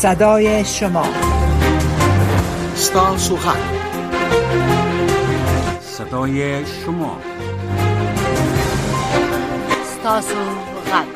صدای شما. ستاسو غږ، صدای شما. ستاسو غږ.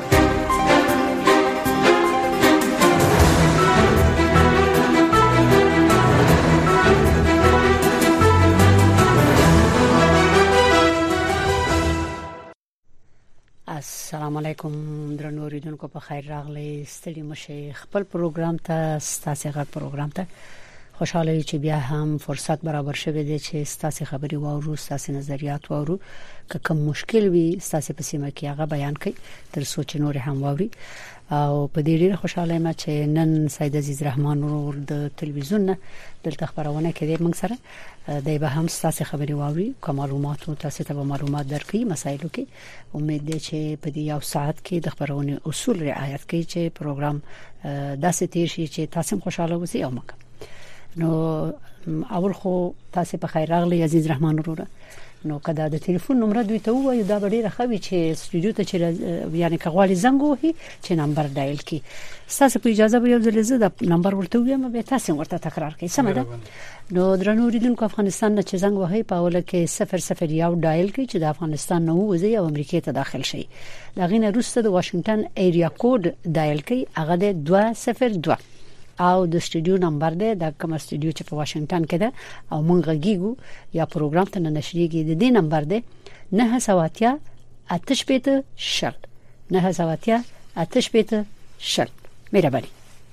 السلام علیکم درنو اوریدونکو، په خیر راغلی. ستړي مشه خپل پروګرام ته، ستاسو غږ پروګرام ته خوشاله چې بیا هم فرصت برابر شوه دی چې ستاسو خبري واورو، ستاسو نظریات واورو، که کوم مشکل وي ستاسو په سیمه کې هغه بیان کړئ تر څو چې نور هم واوري. او په دې ډیره خوشاله یم چې نن سید عزیز رحمان ورور د تلویزیون نه دلته خبرونه کوي موږ سره. دای به هم ستاسو خبري واوري، کوم معلومات تاسو ته معلومات درکړي مسایلو کې. امید ده چې په دې یو ساعت کې د خبرونه اصول رعایت کړئ چې پروګرام داسې تیر شي چې تاسو خوشاله اوسئ او موږ. نو اول خو تاسو په خیر راغلی عزیز رحمان ورور. نو کدا د ټلیفون نمبر دوی ته وایو دا ډیره خوي چې سټوډیو ته چې یعنی کغواړي زنګ وهي چې نمبر ډایل کی. تاسو په اجازه به یو ځل زه د نمبر ورته وایم، به تاسو ورته تکرار کړئ. سم ده؟ نو درنو اوریدونکو، افغانستان نه چې زنګ وهي په اوله کې 001 ډایل کی چې د افغانستان نه وځي او امریکا ته داخل شي. دا غینه روسته د واشنگټن ایریا کوډ ډایل کی، هغه د 202 او د سټوډیو نمبر ده د کوم سټوډیو چې په واشنگټن کې ده او مونږ غږیږو یا پروګرام ته نشریږي. د دې نمبر ده 970 880 شل 970 880 شل. مهربانی.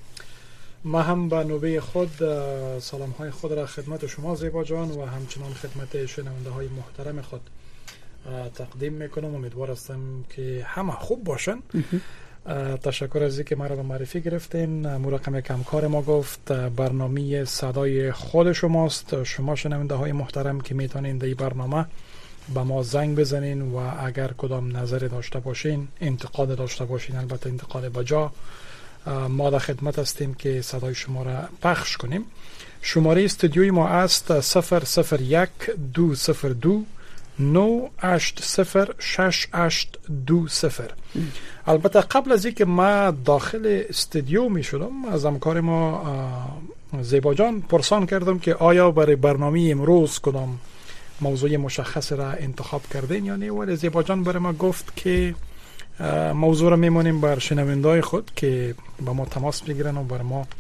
ما هم به نوبه خود سلام های خود را خدمت شما زیبا جان و همچنان خدمت شنونده های محترم خود تقدیم میکنم. امیدوار هستم که همه خوب باشن. تشکر از اینکه ما را به معرفی گرفتین. مرقم همکار ما گفت برنامه صدای خود شماست. شما شنونده های محترم که میتونین در این برنامه به ما زنگ بزنین و اگر کدام نظر داشته باشین، انتقاد داشته باشین، البته انتقاد بجا، ما در خدمت هستیم که صدای شما را پخش کنیم. شماره استودیوی ما است 001 202 9806820. البته قبل از اینکه ما داخل استودیو می شدم از همکار ما زیبا جان پرسان کردم که آیا برای برنامه امروز کدام موضوع مشخص را انتخاب کردین یا نه، ولی زیبا جان برای ما گفت که موضوع را میمونیم بر شنونده‌های خود که با ما تماس بگیرن و برای ما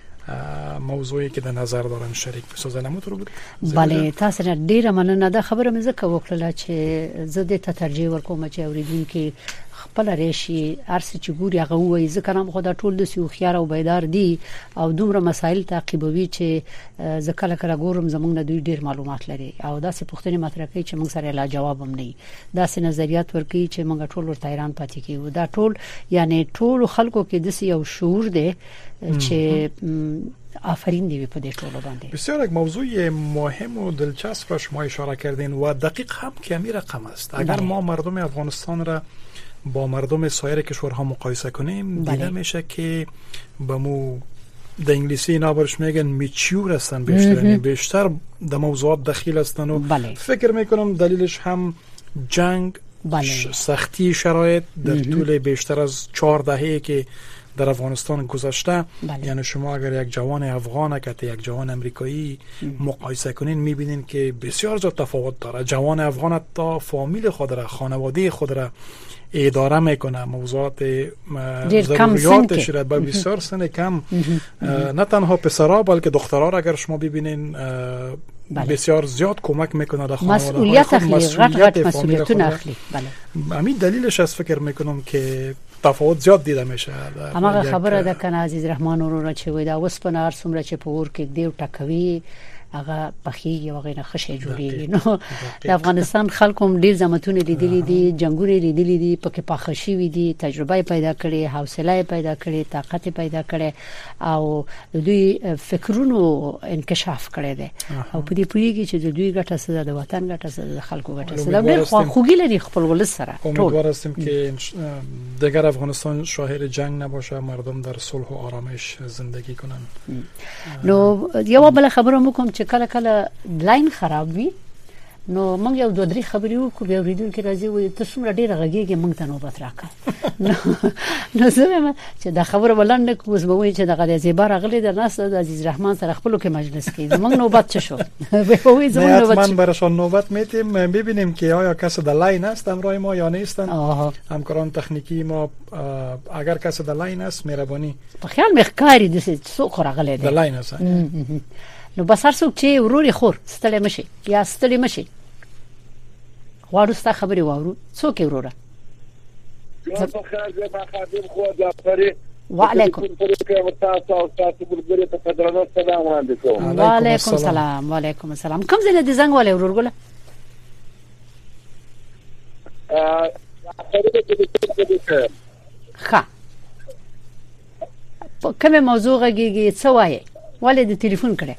موضوعی که در نظر دارن شریک بسازن. اموت رو بود. بله، تاسو نه ډیره مننه. دا خبره مې زکه وکړه چې زه د ترجیح ورکوم چې اوریدونکو خپل ریشي ارس چې ګوري هغه وایي. ځکه نام خدا ټول د سیو خيار او بیدار دي او دومره مسایل تعقیبوي چې ځکه لکه ګورم زمونږ نه دوی ډیر معلومات لري او داسې پوښتنې مطرح کوي چې موږ سره لا جواب هم نه. داسې نظریات ورکوي چې موږ ټول ورته حیران پاتې کیږو. دا ټول یعنی ټول خلکو کې د یو شعور دی چې آفرین دی په دې ټولو باندې. بسیار یک موضوع مهم و دلچسب را شما اشاره کردین و دقیق هم کمی رقم است. اگر ما مردم افغانستان را با مردم سایر کشورها مقایسه کنیم دیده میشه که با مو در انگلیسی اینا برش میگن میچور هستن بیشتر در موضوعات دخیل هستن و فکر میکنم دلیلش هم جنگ، سختی شرایط در طول بیشتر از 4 دهه که در افغانستان گذشته. یعنی شما اگر یک جوان افغان که یک جوان امریکایی مقایسه کنین میبینین که بسیار زیاد تفاوت داره. جوان افغان تا فامیل خود را، خانواده خود را اداره میکنه، موضوعات ضروریاتش را به بسیار سن کم نه تنها پسرها بلکه دخترها را اگر شما ببینین بسیار زیاد کمک میکنه در خانواده خود، مسئولیت مسئولیتونه اخلی. همین دلیلش از فکر میکنم که تفاوت زیاد دیده میشه. همغه خبره ده کنه عزیز رحمان ورور چې وای دا وسپنه هر څومره چې په ور کې دیو ټکوي هغه بخیږي وغیرہ خشه جوړیږي. نو د افغانستان خلکو هم ډیر زمتونه لیدلې دي، جنگونه لیدلې دي، پکې پاخشي وي دي، تجربه پیدا کړي، حوصله پیدا کړي، طاقت پیدا کړي او دوی فکرونو انکشاف کړي دي او په دې پوریږي چې دوی ګټه سره د وطن ګټه سره د خلکو ګټه سره ډیر خوږی لري خپل ولس سره. امیدوار هستیم که دیگر افغانستان شاهد جنگ نباشه، مردم در صلح و آرامش زندگی کنن. نو یو بل خبره مو کوم چې کله کله لاین خراب وي نو موږ یو دوه درې خبرې وکړو، بیا ورېدل کې راځي وي ته څومره ډېر غږیږي موږ ته نوبت راکړه. نو زه چې دا خبره ولنه کوم زموږ چې دغه زیبار غلي د ناس د عزیز رحمان سره خپل کې مجلس کې زموږ نوبت چه شو به وې زموږ نوبت من براشون نوبت میتیم ببینیم که آیا کس در لاین است همراه ما یا نیستن. همکاران تکنیکی ما اگر کس در لاین است مهربانی په خیال مخکاری د څو خورغله در لاین است. نو بس هر څوک چې وروري خور ستړي مشي یا ستړي مشي غواړو ستا خبري واورو څوک وروره وعلیکم وعلیکم السلام وعلیکم السلام کوم ځای د زنګ والے ورور ګله ښه کومه موضوع غږیږي څه وایي ولې د ټلیفون کړه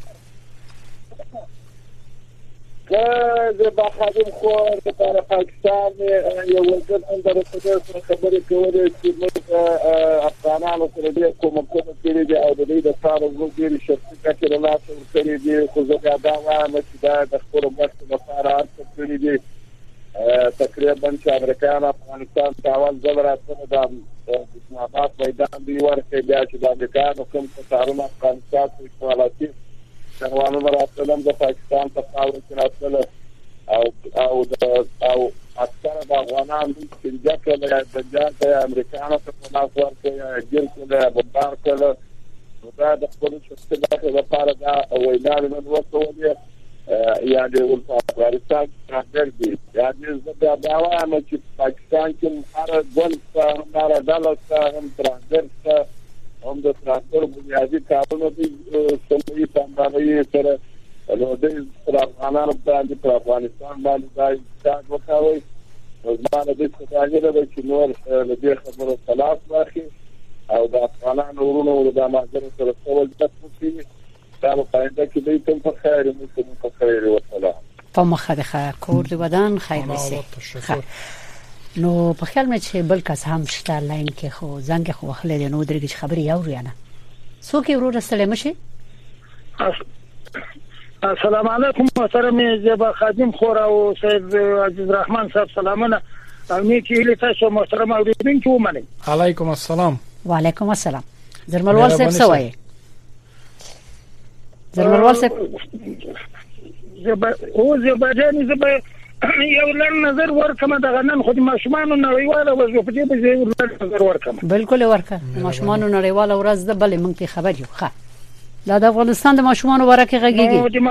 زه به خادم خو د پاکستان یو وزیر اندر په خبرې کولې چې موږ افغانانو سره د کومکونو کړي دي او د دې د کار وګړي شرکت کې راځي کړي دي خو زه دا وایم چې دا د خپل وخت لپاره کړي دي تقریبا چې امریکایان افغانستان ته اول ځل راځي د اسلاماباد میدان دی ورته بیا چې د امریکایانو کوم کارونه افغانستان په استعمالاتي څنګه راځم د پاکستان په خاور کې راځل او اکثر د افغانان چې د امریکایانو په لاس ورته ګیر کړل بمبار کړل دا د خپل شخصیت لپاره دا وینا نه وسوله یعنی ول افغانستان راځي یعنی زه دا وایم چې پاکستان کې هر ګل څه هر ډول څه هم ترانزیت هم د ترانسپورت بنیادی کارونه دي سموي باندې سره نو د افغانانو باندې په افغانستان باندې دا ځای وکاوي زمانه د څه د چې نور له دې خبرو خلاص واخلي او د افغانانو ورونو د ماجر سره څول تاسو دا په پاینده کې دوی ته په خیر مو په خیر او سلام په مخه کور دی ودان خیر وسی نو په خیال مې چې بل کس هم شته لاین کې خو زنګ خو خلې نو درګه خبري یاوري نه څوک ورور رسله مشي السلام علیکم محترم زیبا خادم خور او سید عزیز رحمان صاحب سلامونه امي کې له تاسو محترم اوریدونکو ومنه علیکم السلام وعلیکم السلام زرملوال صاحب سوای زرملوال صاحب زیبا جاني زیبا یو لن نظر ورکمه د غنن خو د ماشومان نړیواله وظیفه دې به یو نظر ورکمه بالکل ورکه ماشومان نړیواله ورځ د بلې مونږ ته خبر یو ښه دا د افغانستان د ماشومان ورکه غږیږي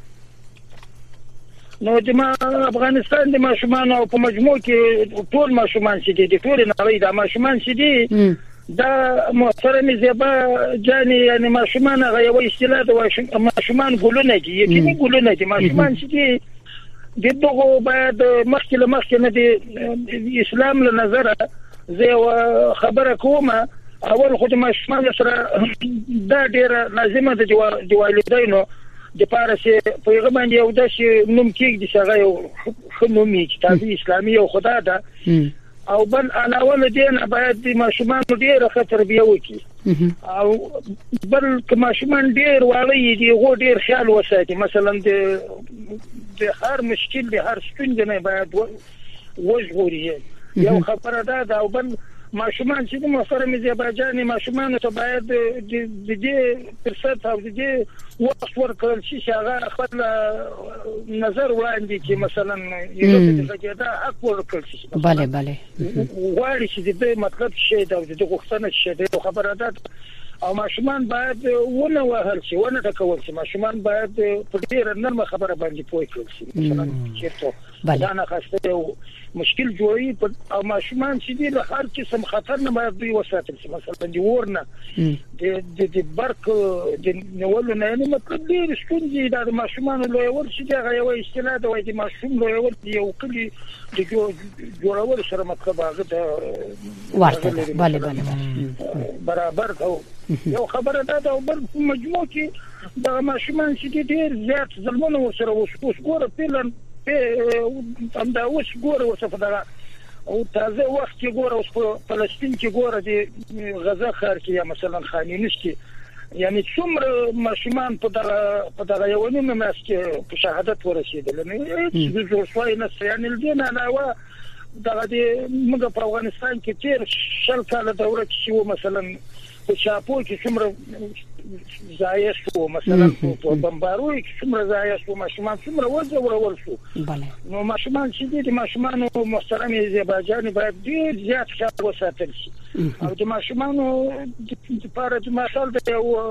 نو د افغانستان د ماشومان او په مجموع کې ټول ماشومان چې دي ټول نړۍ د ماشومان چې دي دا محترم زیبا جاني یعنی ماشومان هغه یو اصطلاح د ماشومان ګلونه دي یقیني ګلونه دي ماشومان چې دي دغه باید مخکې نه د اسلام له نظره زه خبره کوم اول خو د ماشومان سره دا ډیره لازمه ده د والدینو د پاره چې پیغام یو د نوم کې د څنګه یو خنومي کتاب اسلامي او خدا ده او بل علاوه دې باید د ماشومان ډیره تربیه وکړي او بل که ماشومان ډیر والی دي غو ډیر خیال وساتي مثلا د هر مشکل د هر ستونزې نه باید وژغوري یو خبره ده او بل ماشومان چې د محترم زیبا جاني ماشومان ته باید د دې فرصت او د دې وخت ورکړل شي هغه خپل نظر وړاندې کې مثلا یو څه دا حق ورکړل شي bale bale وایي چې د مطلب شي دا د غوښتنه شي د خبره ده او ماشومان باید ونه وهل شي ونه تکول شي ماشومان باید په ډیر نرمه خبره باندې پوي کړل شي مثلا چیرته دا نه خاصه مشکل جوړي او ماشومان چې دي له هر قسم خطر نه باید دوی وساتل شي مثلا دی ورنه د برق د نیولو نه نه مطلب ډیر ستونزې د ماشومان له ورشي دا یو اصطلاح ده د ماشوم له ور یو کلی د جوړول سره مطلب هغه د ورته bale برابر او یو خبره ده او بل مجموع کې د ماشومان چې ډیر زیات ظلمونه ورسره وسګوره پیلن هم دا اوس ګوره وسه دا او تازه وخت کې ګوره اوس په فلسطین کې ګوره د غزه ښار کې یا مثلا خان یونس کې یعنی څومره ماشومان په دغه یو نیمه ماس کې په شهادت ورسېدل نه چې د جوړوي نه یعنی دې نه علاوه دغه موږ په افغانستان کې تیر شل کال دوره کې شو مثلا په شاپو کې څومره ضایع شو مثلا په بمباروي کې څومره ضایع شو ماشومان څومره وځورول شو نو ماشومان چې دي ماشومان محترم آذربایجان باید ډیر زیات خیال وساتل شي او د ماشومان لپاره د ماشال د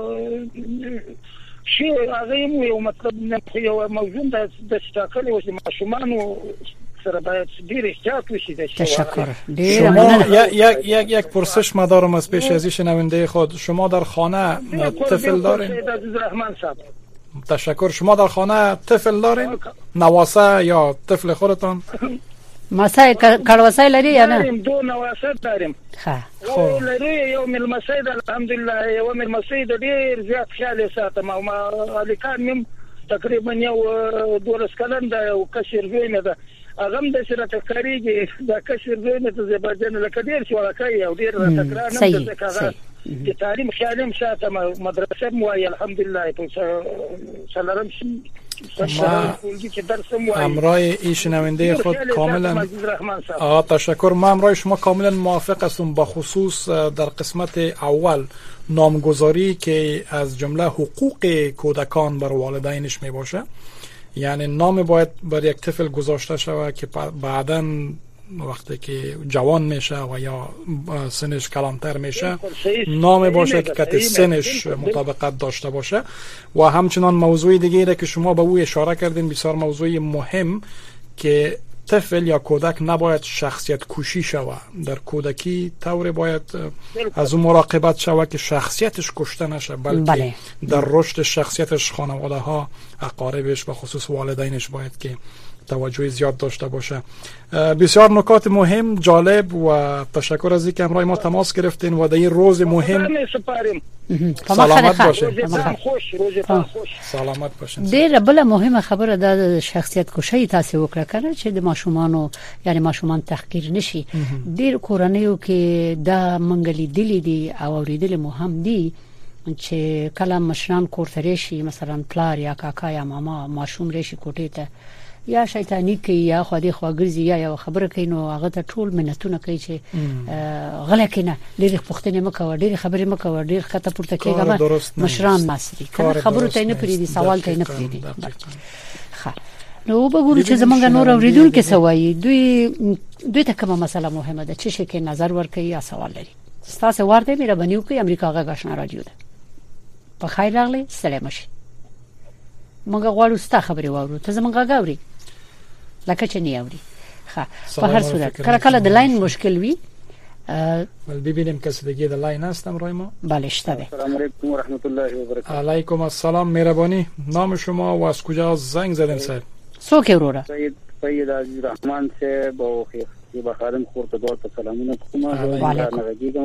شي هغه یو مطلب نه یو موضوع د تشکیل او د ماشومان سره باید ډیر احتیاط وشي. تشکر. شما یک پرسش ما دارم از پیش از شنونده خود. شما در خانه طفل دارین؟ تشکر. شما در خانه طفل دارین؟ نواسه یا طفل خودتان؟ مسای کلوسای لري یا نه؟ دو نواسه داریم. خو لري یو ملمسای د الحمدلله یو ملمسای د ډیر زیات خیال ساتم او ما الیکان مم تقریبا یو 12 کلن دا او کشر وینه ده هغه د سره تکریږي دا کشر وینه د آذربایجان لکه ډیر شوړکای او ډیر تکرار نه د کاغذ د تعلیم خیالم ساتم مدرسه مو الحمدلله په سلام امرای این شنونده خود کاملا تشکر. ما امرای شما کاملا موافق هستم با خصوص در قسمت اول نامگذاری که از جمله حقوق کودکان بر والدینش می باشه. یعنی نام باید بر یک طفل گذاشته شود که بعداً وقتی که جوان میشه و یا سنش کلانتر میشه نام باشه که کت سنش مطابقت داشته باشه. و همچنان موضوع دیگه که شما به او اشاره کردین بسیار موضوع مهم که طفل یا کودک نباید شخصیت کشی شود. در کودکی طور باید از اون مراقبت شود که شخصیتش کشته نشه بلکه در رشد شخصیتش خانواده ها اقاربش و خصوص والدینش باید که توجه زیاد داشته باشه. بسیار نکات مهم جالب و تشکر از اینکه همراه ما تماس گرفتین و در این روز مهم سلامت باشین. سلامت باشین. ډیره بل مهمه خبره د شخصیت کشي تاسو وکړه کنه چې د ماشومانو یعنی ماشومان تحقیر نشي. ډیر کورنیو کې دا منګلي دلی دي او اوریدل مهم دي چې کله مشران کورته شي مثلا پلار یا کاکا یا ماما ماشوم رشي کوټې ته یا شیطانی کوي یا خو دې خواګرځي یا خبره کوي نو هغه ته ټول منتونه کوي چې غلط کنه ډېر پښتنه مکو ډېر خبرې مکو ډېر خطه پورته کېږي مشران ماسري کنه خبرو ته نه پریدي سوال ته نه پریدي. ښه نو وګورو چې زمونږ نور اوریدونکو سوایي دوی ته کومه مسله مهمه ده چې شي کې نظر ورکړي یا سوال لري. تاسو ورته مهرباني وکړئ امریکا غا غشنا رادیو ده. په خیر راغلی سلام شي. موږ غواړو ستا خبرې واورو ته زمونږ غاوري لکه چې نه اوري. ښه په هر صورت کله کله د لاین مشکل وي ول ببینیم کسی دیگه د لاین هستم رای ما. بله شته. السلام علیکم و رحمت الله و برکاته. علیکم السلام مهربانی. نام شما و از کجا زنگ زدین صاحب؟ څوک وروره؟ سید عزیز رحمان صاحب او خیر بخارم خورته دوه سلامونه کوم. علیکم.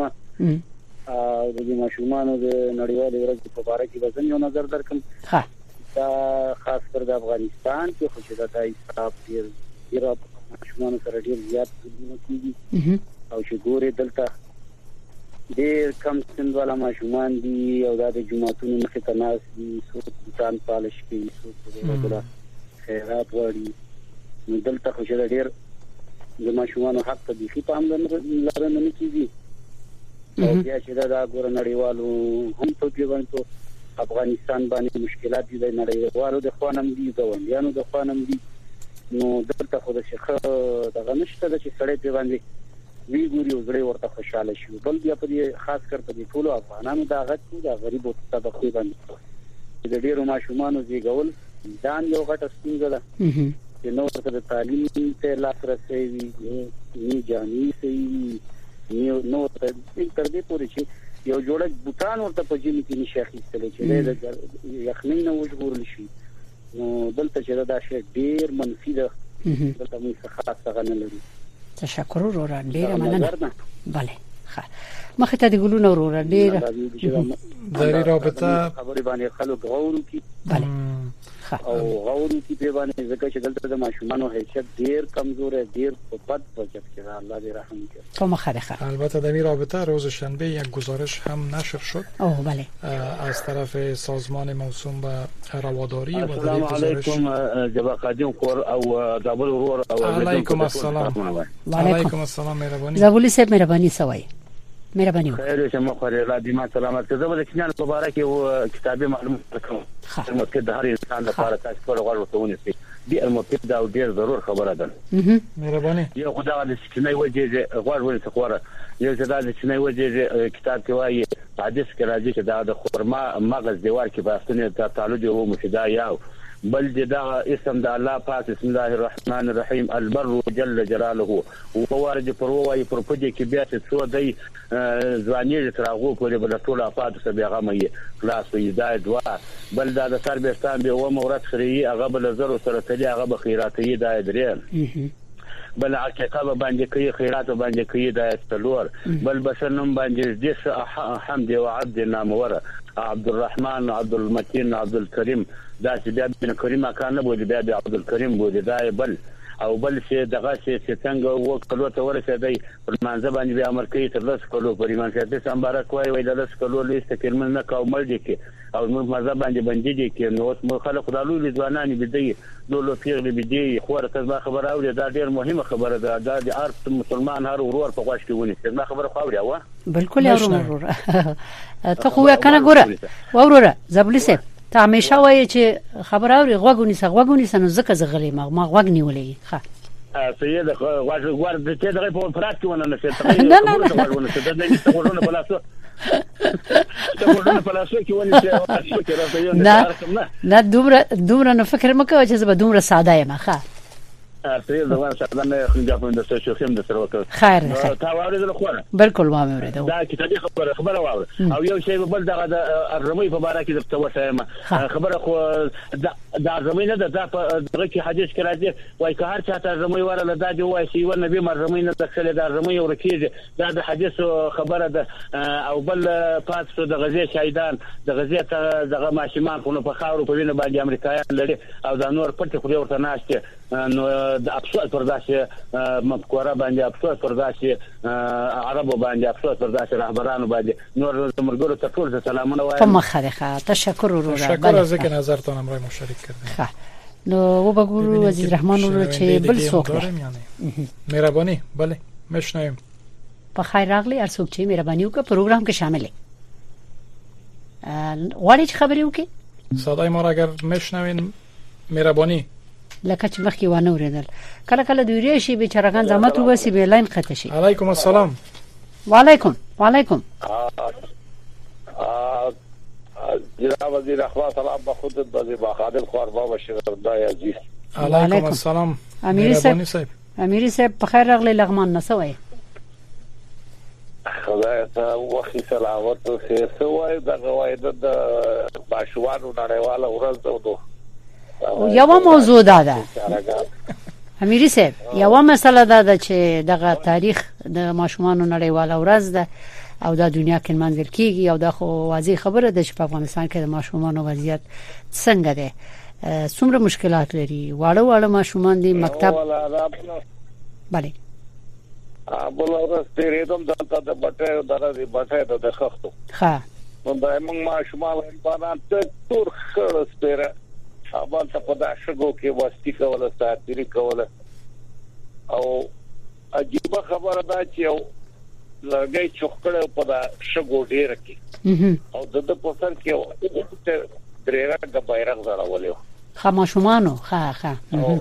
او د ماشومانو د نړیوالې ورځې په اړه کې وزن یو نظر درکم. ها دا خاص کر د افغانستان کې خو چې دا حساب ډیر ماشومانو سره ډیر زیات کیږي او چې ګوره دلته ډیر کم سن والا ماشومان دي او د جمعتونو مخې ته ناس دي څوک ځان پالش کوي څوک د خیرات وړي نو دلته خو چې ډیر د ماشومانو حق ته دي چې پام لرنه نه کیږي او بیا چې دا ګوره نړیوالو هم په دې باندې افغانستان باندې مشکلات دي د نړیوالو د خوانم دي ګوندیانو د خوانم دي نو دلته خو د شيخه دغه نشته چې سړی په باندې وی ګوري او زړه ورته خوشاله شي. بل بیا په دې خاص کر په دې ټولو افغانانو دا غږ د غریبو طبقه باندې د ډیرو ماشومانو زیږول ځان یو غټ ستونزه ده چې نو د تعلیم ته لاسرسي وي نه جامي سي نو تر دې پورې چې یو جوړه بوتان ورته په جمی کې نشي اخیستل چې د یخنۍ نه وژغورل شي نو دلته چې دا شی ډیر منفي ده دلته موږ خاصه غنه لري. تشکر وروره ډیره مننه. بله ښه مخه ته د ګلونو وروره ډیره د رابطه خبرې باندې خلک غوړو کی. بله او غوري کې په باندې ځکه چې دلته د ماشومانو حیثیت ډیر کمزور ډیر په بد وضعیت کې الله دې رحم وکړي. کومه خیره. البته در این رابطه روز شنبه یک گزارش هم نشر شد بله از طرف سازمان موسوم به رواداری و در این گزارش جبا قدیم خور او دابل ورور او علیکم السلام. علیکم السلام مهربانی. زابولی صاحب مهربانی سوای. مهرباني خیر شه مخره را دي ما سلامت که زبر کینان مبارک او کتابي معلومات کوم مفید د هر انسان لپاره تاسو په غوړ وتهونه سي دي المفید او ډیر ضرور خبره ده. مهرباني یو خدای د سکینای وجه غوړ ولې تخوره یو ځدا د سکینای وجه کتاب کې وایي حدیث کې راځي چې دا د خرما مغز دیوار کې باستنه تعالج او مفیدا یاو بل دا اسم د الله پاک بسم الله الرحمن الرحیم البر جل جلاله ووارد پروای پرپدې کې بیا څه دی ځواني ترغو په بل ټول افاد سبي هغه مې خلاص وي دا دوا بل دا د سربستان به و مورات خري هغه بل زر سره تلي هغه بخیراتي دا درې بل عقیقه باندې کوي خیرات باندې کوي دا تلور بل بشنم باندې دې حمد او عبد نامور عبد الرحمن عبد المتين عبد الكريم دا چې بیا بن کریم کان نه بولی بیا عبد الکریم بولی دا بل او بل چې دغه چې څنګه وکړو ته ورسېدای پر منځ باندې بیا امر کوي تر لس کلو پر ایمان شه د سمبارک وای د لس کلو لیست کلمه نه کومل دي کې او موږ مزه باندې باندې دي کې نو اوس خلک خدالو ځوانان بيدي دولو پیغلي بيدي خوره ته خبر اوري دا ډیر مهمه خبره ده دا د ارت مسلمان هر ورور په غوښ کې ونی څنګه خبره خو اوري وا بالکل ورور ته خو کنه ګوره وروره زبلی سه ته همیشه وایي چې خبر اوري غوګونی سن زکه زغلی ما غوګ نیولې ښه سید غوړ د ته دغه په فرات کې ونه نشي ته نه نه ورونه بلاسو ته ورونه بلاسو کې ونه شي نه دومره نو فکر مکه چې زه به دومره ساده یم ښه سید زما سره نه خنجا په د سوشل خیم د سره وکړ خیر تا واورېدل خو بالکل ما اوریدل دا کتابي خبره واور او یو شی بل دغه د رمي په باره کې د توسه خبره خو دا رمي نه ده په دغه کې حدیث کې راځي وای که هر چاته رمي ورله دا دی وای چې ور نبی مر رمي نه دخل دا رمي ورکیږي دا د حدیث خبره ده او بل پاتو د غزي شهیدان د غزي ته دغه ماشومان خو په خاورو په وینه باندې امریکایان لري او دا نور پټ خو ورته ناشته نو د افسوس پر داسې مفکوره باندې افسوس پر داسې عربو باندې افسوس پر داسې رهبرانو باندې نور زمرګرو ته ټول سلامونه وایم په مخه تشکر ورو تشکر از اینکه نظرتون امروز مشارکت کردید نو وبگورو عزیز رحمان رو چه بل سوق مهربانی بله میشنویم په خیر راغلی هر څوک چې مهرباني وکړي پروګرام کې شامل دي غواړي چې خبرې وکړي صدای ما را اگر میشنوین مهربانی لکه چې مخکې وانه ورېدل کله کله دوی شي بیچارهګان زحمت وبسي به لاین خطه شي. علیکم السلام. وعلیکم جناب وزیر اخبار سلام به خودت به خادم خواربا و شهردای عزیز. علیکم السلام. امیری صاحب په خیر راغلی لغمان نسوي. خدای ته وخت سلامت او خیر سوای د غوایده د باشوانو نړیواله ورځ ده. یو موضوع ده امیری صاحب یو مسله ده چې دغه تاریخ د ماشومان نړیواله ورځ ده او د دنیا کې منځل کیږي او د خو واضح خبره ده چې په افغانستان کې د ماشومان وضعیت څنګه ده څومره مشکلات لري واړه ماشومان دي مکتب بله بل ورځ تیرېدم دلته د بټه د خښتو ښه نو دا موږ ماشومان باندې تور خړ سپیره اول ته په داشګو کې واسطي کوله ساتري کوله او عجیب خبره ده چې یو لږی چوکړه په داشګو ډیر کې او د په سر کې درېرنګ بیرغ زړولې خاموشمانو ښه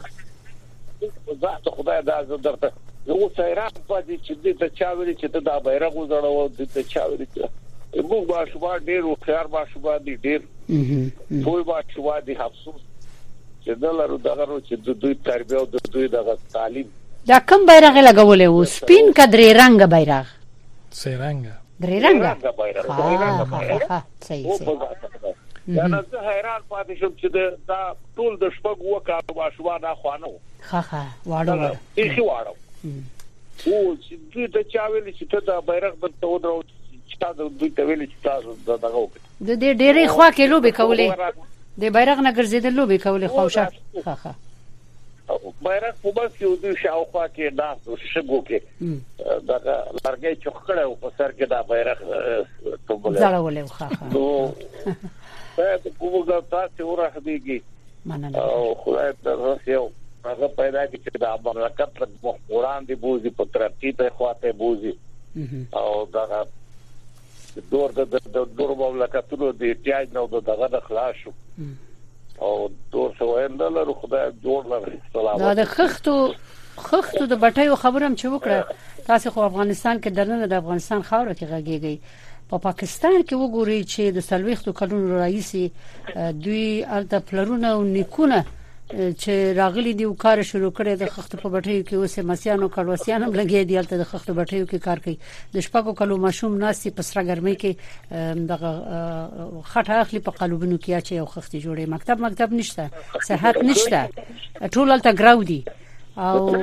ذات خدای دا درته یو سیران پاتې چې د چا ویل چې دا بیرغ زړول د چا ویل چې موږ باشوا ډیر او خيار باشوا دي ډیر ټول باشوا دي افسوس چې دلارو دغه چې د دوی تربیه او د دوی دغه تعلیم دا کوم بیرغ لګولې و سپین کډري رنگ بیرغ سي رنگ درې رنگ ها صحیح دا نه حیران پاتې شوم چې دا ټول د شپږ وکړو باشوا نه خوانو ها واړو هیڅ واړو او چې دوی ته چا ویل چې دا بیرغ د تو درو چې دا دوی ته ویل چې تاسو دغه وکړه د دې ډېرې خوا کې لوبې کولې د بیرغ نه ګرځیدل لوبي کولې خوښه خخه بیرغ په بس کې د شاوخوا کې دا شګو کې دا لارګي چوکړه او په سر کې دا بیرغ ټوبل ځړولې خخه نو ته کومه تاسو ورهديږي او خدای ته یو هغه پیدا چې دا برکت له قرآن دی بوزي په ترقی ته خواته بوزي او دا دور مملکتونو د احتیاج نو دغه د خلاصو او دور سوال نه لرو خدای جوړ لري سلام دا خختو د بټیو خبرم چې وکړه تاسو خو افغانستان کې درنه د افغانستان خاوره کې غږیږي په پاکستان کې وګورئ چې د سلويختو کلونو رئیس دوی الته پلرونه او نیکونه چې راغلي دی کار شروع کړي د خختو په بټیو کې اوسه مسیانو کډوسیان هم لګي دی الته د خختو بټیو کې کار کوي د شپږو کلو ماشوم ناسي په سره ګرمۍ کې دغه خټه اخلي په قلوبونو کې چې یو خختي جوړي مکتب نشته صحت نشته ټول الته ګراو دي او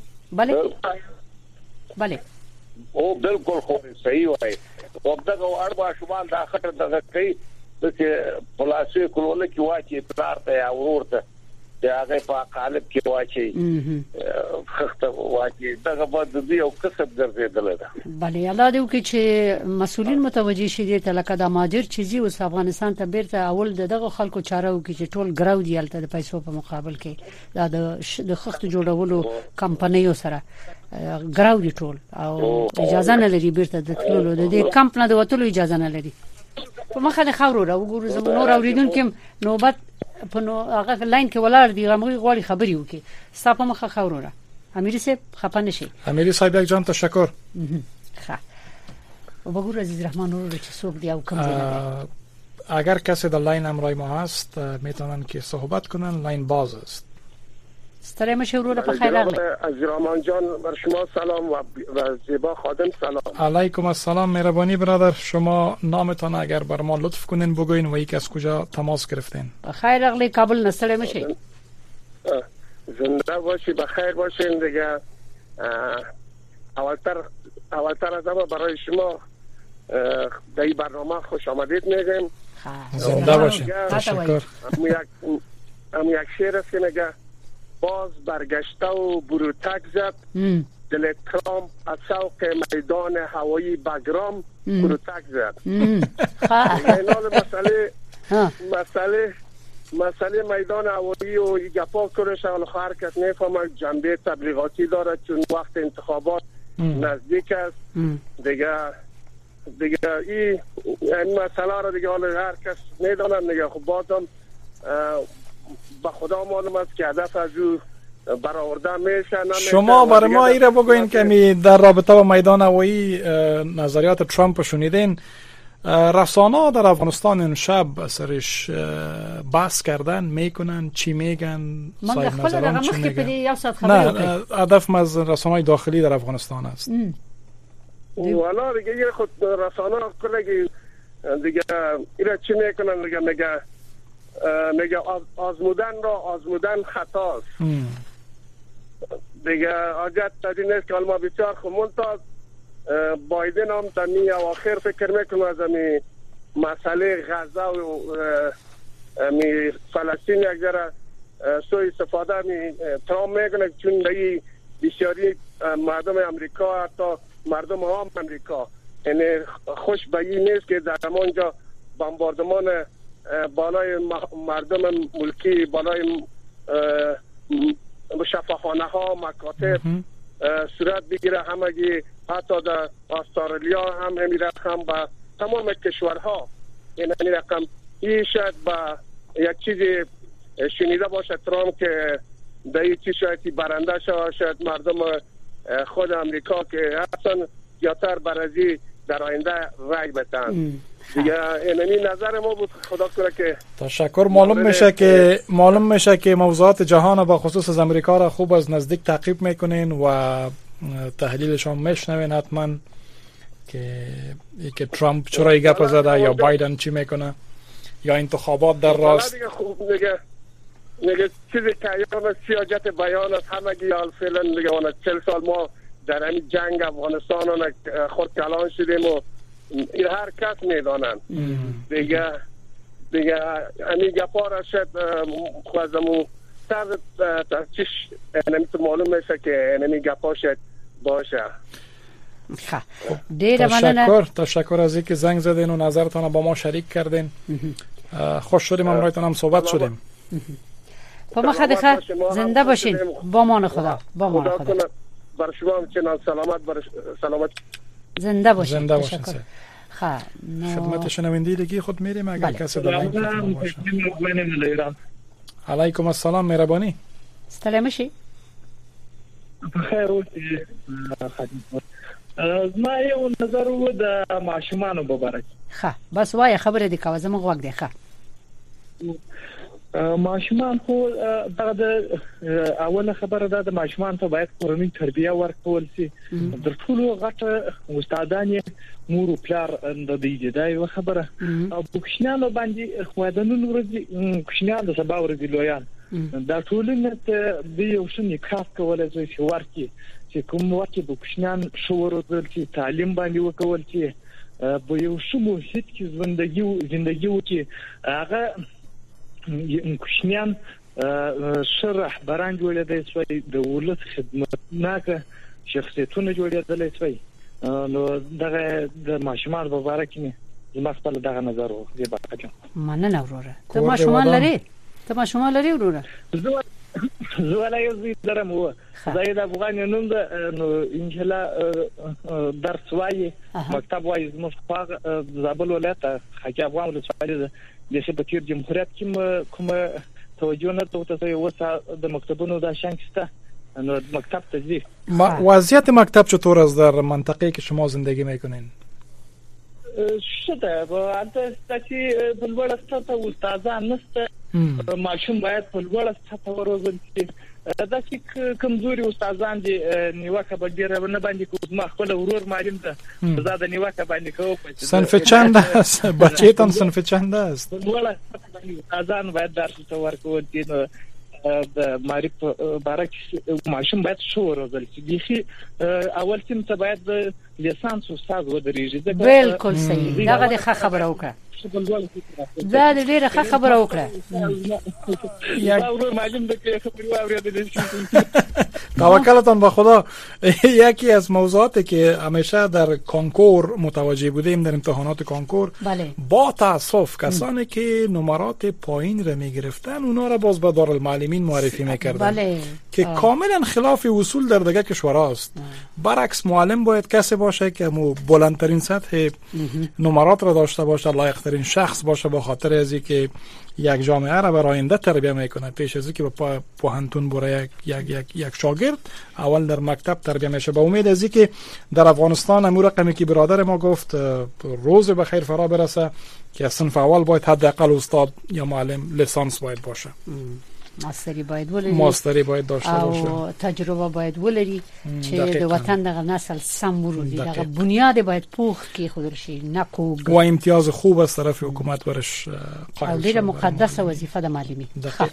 bale او بالکل خو صحیح وای او دغه اړه شومان دا خطر دغه کوي چې پلاسې کولونه کې واچي پلار ته یا ورته دا هغه په قالب کې واچي خخته واچي دغه بعد دی او کسب ګرځیدل ده bale الله دې وکړي چې مسؤلین متوجي شي ته لکه د ماجر چیزي او افغانستان ته بیرته اول دغه خلکو چاره وکړي چې ټول ګراو دی الته د پیسو په مقابل کې دا د خخت جوړولو کمپنیو سره ګراو دي ټول او اجازه نه لري بیرته د تللو د دې کمپ نه د وټلو اجازه نه لري په مخه د خاورو را وګورو زموږ نور اوریدونکو نوبت په نو هغه لاین کې ولار دی غوړي خبري وکي صاحب مخه خاورو را امیر صاحب خپانه شي امیر صاحب یک جان تشکر ښه وګورو عزیز رحمان نور چې څوک دی او کوم ځای اگر کسی در لاین همراه ما هست میتونن که صحبت کنن لاین باز است ستریم شورور په خیر راغلی عزیز رحمان جان بر شما سلام و زیبا خادم سلام علیکم السلام مهربانی برادر شما نامتان اگر بر ما لطف کنین بگوین و یک از کجا تماس گرفتین خیر راغلی کابل نستریم شي زنده باشی بخیر باشین دیگه اولتر از همه برای شما در این برنامه خوش آمدید میگم زنده باشین تشکر هم یک شعر است که میگه باز برگشته و بروتک زد دل ترامپ از سوق میدان هوایی بگرام بروتک زد اینال مسئله میدان هوایی و گپا کنش هر کس نفهمه جنبه تبلیغاتی داره چون وقت انتخابات نزدیک است دیگه این مسئله را دیگه هر کس میدانم دیگه خب بازم با خدا معلوم است که هدف از او برآورده میشه نمیشه. شما برای ما ایره بگوین که می در رابطه با میدان هوایی نظریات ترامپ شنیدین رسانه‌ها در افغانستان این شب سرش بحث کردن میکنن چی میگن صاحب نظران چی میگن نه هدف از رسانه‌های داخلی در افغانستان است والا دیگه خود رسانه‌ها کلی دیگه ایره چی میکنن دیگه میگه آزمودن خطاست دیگه حاجت تدی نیست که ما بسیار خمونتاز بایدن هم تنی اواخر فکر میکنم از امی مسئله غزه و امی فلسطین یک ذره سوء استفاده امی ترامپ میکنه چون دایی بسیاری مردم امریکا حتی مردم هم امریکا یعنی خوش به این نیست که در همانجا بمباردمان بالای مردم ملکی بالای شفاخانه ها مکاتب صورت بگیره همگی حتی در استرالیا هم همین رقم با تمام کشورها این رقم این شاید با یک چیزی شنیده باشه ترامپ که در این چیز شاید برنده شاید مردم خود امریکا که اصلا زیادتر برازی در آینده رای بتن دیگه این نظر ما بود خدا کنه که تشکر معلوم میشه که موضوعات جهان با خصوص از امریکا را خوب از نزدیک تعقیب میکنین و تحلیلشون میشنوین حتما که ترامپ چرا گپ زده یا بایدن چی میکنه یا انتخابات در راست دیگه چیزی که ایام سیاجت بیان است همگی حال فعلا دیگه 40 سال ما در این جنگ افغانستان خود کلان شدیم و این هر کس میدانن دیگه همین گپا شد خوازمو طرز چیش نمیتون معلوم میشه که همین گپا شد باشه. تشکر از اینکه زنگ زدین و نظرتان با ما شریک کردین. خوش شدیم امروز هم صحبت شدیم. با ما خدخه زنده باشین. با مان خدا. با مان خدا. بر شما چنان سلامت سلامت زنده باشین. زنده باشین. خدمت شنوندگی خود میریم اگر کسی در لینک باشه. علیکم السلام مهربانی. سلام شي. بخیر اوسئ خدمت. ما یو نظر و د ماشومان مبارک. ښه بس وای خبره دي کوي زموږ وخت دی ښه. ماشومان خو د اوله خبره ده د ماشومان ته باید کورنۍ تربیه ورکول شي. د ټولو غټه استادان مور او پلار د دې د یو خبره او کوښنانو باندې خوادنونو ورځي کوښنان د سبا ورځي لویان دا ټولنه ته د یو شنه کاف کولای شي ورکی چې کوم وخت د کوښنان شور ورته تعلیم باندې وکول چې په یو شمو هیڅ کې ژوندۍ وکي هغه کوښنان شرح بران جوړېدای شي د ولادت خدمتناک شخصیتونه جوړېدل شي نو دغه د ماشومان په اړه کې زما خپل دغه نظر و دی باکه مننه وروره ته ماشومان لري وروره زه ولا یو زی درم و زاید افغان نوم ده نو ان شاء الله درس وایي مکتب وایي زموږ په زابل ولایت حاجی افغان ولسوالۍ ده د شبکې جمهوریت کې کومه توجه نه توته وسه د مکتبونو د شانکسته نو مکتب تجزیه وضعیت مکتب چطور است در منطقه‌ای که شما زندگی میکنین؟ شده با انتستی بلوړ سطح استادان نسته ماشوم باید بلوړ سطح وروزل شي دا چې کمزوري استادان دي نیوکه به ډیره نه باندې کوم ما خپل ورور معلم ده زاد نیوکه باندې کوم صنف چند است بچه‌تان صنف چند است بلوړ استادان باید درس ورکول دي د معرف بارک ماشوم باید شور وزل چې بيخي اول تیم ته باید د لیسانس استاد ودرېږي بالکل صحیح دا غوډه خبره وکړه دا ډیره خبره وکړه یا ورور معلم دې خبري واورېدل توکلتان به خدا. یکی از موضوعاتی که همیشه در کنکور متوجه بودیم در امتحانات کنکور با تاسف کسانی که نمرات پایین را میگرفتن اونا را باز به دارالمعلمین معرفی میکردن که کاملا خلاف اصول در دیگه کشورهاست. برعکس معلم باید کسی باشه که بلندترین سطح نمرات را داشته باشه، لایق‌ترین شخص باشه، به خاطر از اینکه یک جامعه را برای آینده تربیت میکنه. پیش از اینکه به پوهنتون بره یک شاگرد اول در مکتب تربیت میشه. با امید از اینکه در افغانستان امور رقمی که برادر ما گفت روز به خیر فرا برسه که صنف اول باید حداقل استاد یا معلم لیسانس باید باشه، ماستری باید داشته باشه او تجربه باید ولري چې د وطن دغه نسل سم ورودي دغه بنیاد باید پوخ کی خود شي نقوب و امتیاز خوب از طرف حکومت برش قائل شده. مقدس وظیفه د معلمی.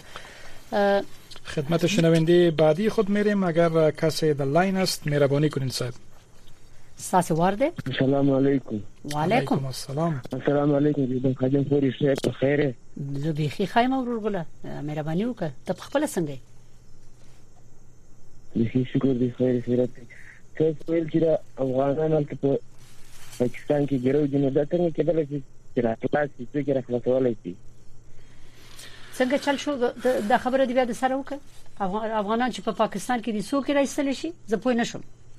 خدمت شنونده بعدی خود میریم. اگر کسی در لاین است مهربانی کنین صاحب. ساس ورده. السلام علیکم. و علیکم السلام. السلام علیکم. دې خدای پوری شه په خیره. زه بيخي خایم ورور ګله مهرباني وکړه ته خپل څنګه؟ بيخي شکر دې خیره. څه ویل چې افغانان په پاکستان کې ګرو دي نو دا څنګه کېدل چې راځي چې راځي شي څنګه چل شو د خبره دی بیا د سره وکړه افغانان چې په پاکستان کې دي څوک راځي شي زه پوه نشم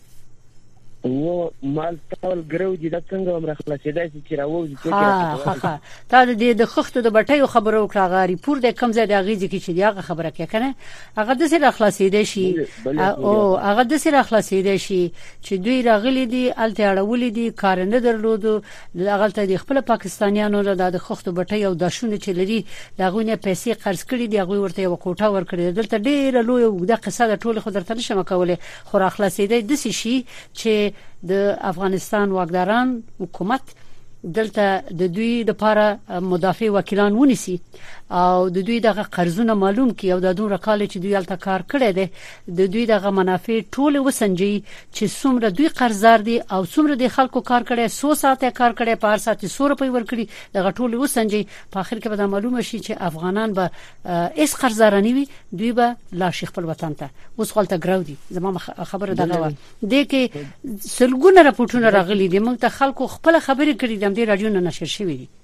و مال ټول ګرو دي دا څنګه عمر خلاصېدای چې راوځي چې ها تا د خښتو د بټیو خبرو وکړه غاری پور د کم زیاده غیزي کې چې دیغه خبره کې کنه هغه د سره خلاصېدای شي او هغه د سره خلاصېدای شي چې دوی راغلي دي الته اړولې دي کار نه درلودو هغه ته د خپل پاکستانیانو د خښتو بټي او د شونه چې لري دغه نه پیسې قرض کړي دی هغه ورته یو کوټه ورکړي دلته ډیره لوی د قصه د ټوله خو درته نشم کوله خو را خلاصېدای د شي چې د افغانستان واکداران حکومت دلته د دوی د لپاره مدافع وکیلان ونیسي او د دوی دغه قرضونه معلوم کی او د دوه کال چې دوی الته کار کړی دی د دوی دغه منافع ټول وسنجي چې څومره دوی قرضدار دي او څومره د خلکو کار کړي 100 ساعته کار کړي په هر ساعت 100 روپۍ ورکړي دغه ټول وسنجي په اخر کې به معلومه شي چې افغانان به اس قرضدارانی وي دوی به لا شیخ خپل وطن ته اوس خپلته ګراودي زموږ خبره دغه و د کې سلګونه راپورټونه راغلي دي موږ ته خلکو خپل خبرې کړې دي د رادیو نه نشر شوې دي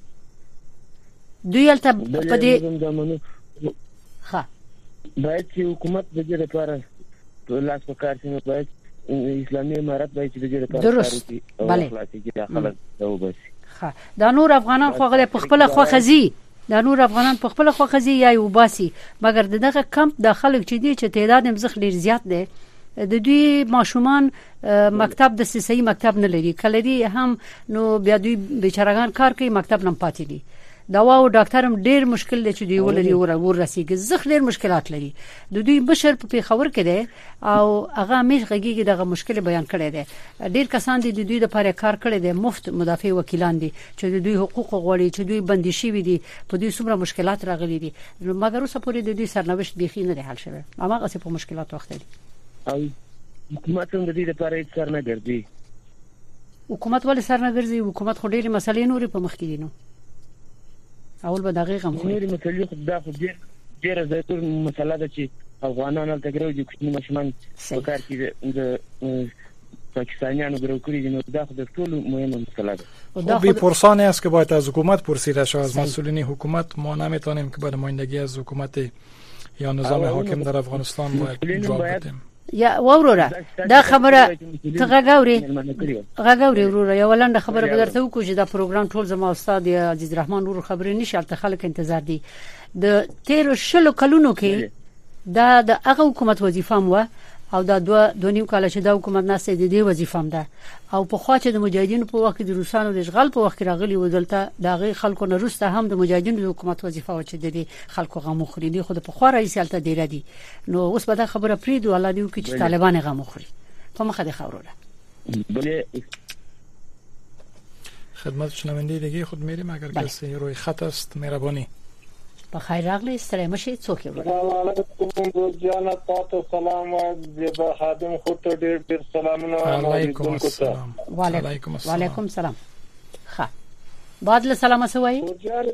دوی الته په دې ها باید چې حکومت د دې لپاره لاس وکړي چې باید اسلامي امارات باید چې د دې لپاره کار وکړي او خلاصي کې داخله وبسي ها دا نور افغانان خو غلې په خپل خوخزي دا نور افغانان په خپل خوخزي یا وباسي مګر دغه کمپ د خلک چې دي چې تعداد مزخ ډیر زیات دی د دوی ماشومان مکتب د سیاسي مکتب نه لري کله دي هم نو بیا دوی بیچارهګان کار کوي مکتب نه پاتې دي دوا او ډاکټر هم ډیر مشکل دي چې دی ولري ور رسیږي زخ ډیر مشکلات لري د دوی بشر په خبر کې دي او هغه همیش غږیږي دغه مشکل بیان کړي دي ډیر کسان دي د دوی لپاره کار کړي دي مفت مدافع وکیلان دي چې د دوی حقوق غوړي چې دوی بندي شي دي په دوی څومره مشکلات راغلي دي مګر اوس پورې د دوی سرنوشت بيخي نه حل شوی هغه څه په مشکلات وخت دي او حکومت هم د دې لپاره هیڅ کار نه کوي حکومت ولې سر نه ګرځي حکومت خو ډېری مسلې نورې په مخ کې دي نو اول به دقیقاً خو نورې مسلې خو دا خو ډېر زیاتور مسله ده چې افغانان هلته ګرځي کوچني ماشومان په کار کې د پاکستانیانو ګرځي نو دا خو د ټول مهمه مسله ده بی پرسانی است که باید از حکومت پرسیده شود از مسئولین حکومت ما نمیتونیم که بعد نمایندگی از حکومت یا نظام حاکم در افغانستان باید جواب بدیم یا وروره دا خبره ته غاګوري وروره یو ولنده خبره به درته وکړو چې دا پروګرام ټول زما استاد عزیز رحمان نور خبرې نشي البته خلک انتظار دي د 13 کلونو کې دا د هغه حکومت وظیفه مو او دا دوه نیم کال چې دا حکومت ناسته دي د وظیفه هم ده او په خوا چې د مجاهدینو په وخت د روسانو د اشغال په وخت راغلي ودلته دغه خلکو نه روسته هم د مجاهدینو د حکومت وظیفه و چې د خلکو غو خوري دي خو په خوا رئیس الته دی ردی نو اوس به دا خبره پریدو الله دې وکړي چې طالبان غو خوري په مخه د خوروله خدمت شنونده دیگه خود میریم اگر کسی روی خط است مهربانی بخیر راغلی ستړی مشي څوک یو السلام علیکم جانا تاسو سلام زیبا خادم خو ته ډېر سلامونه علیکم السلام وعلیکم السلام ښه بعد له سلام اسوي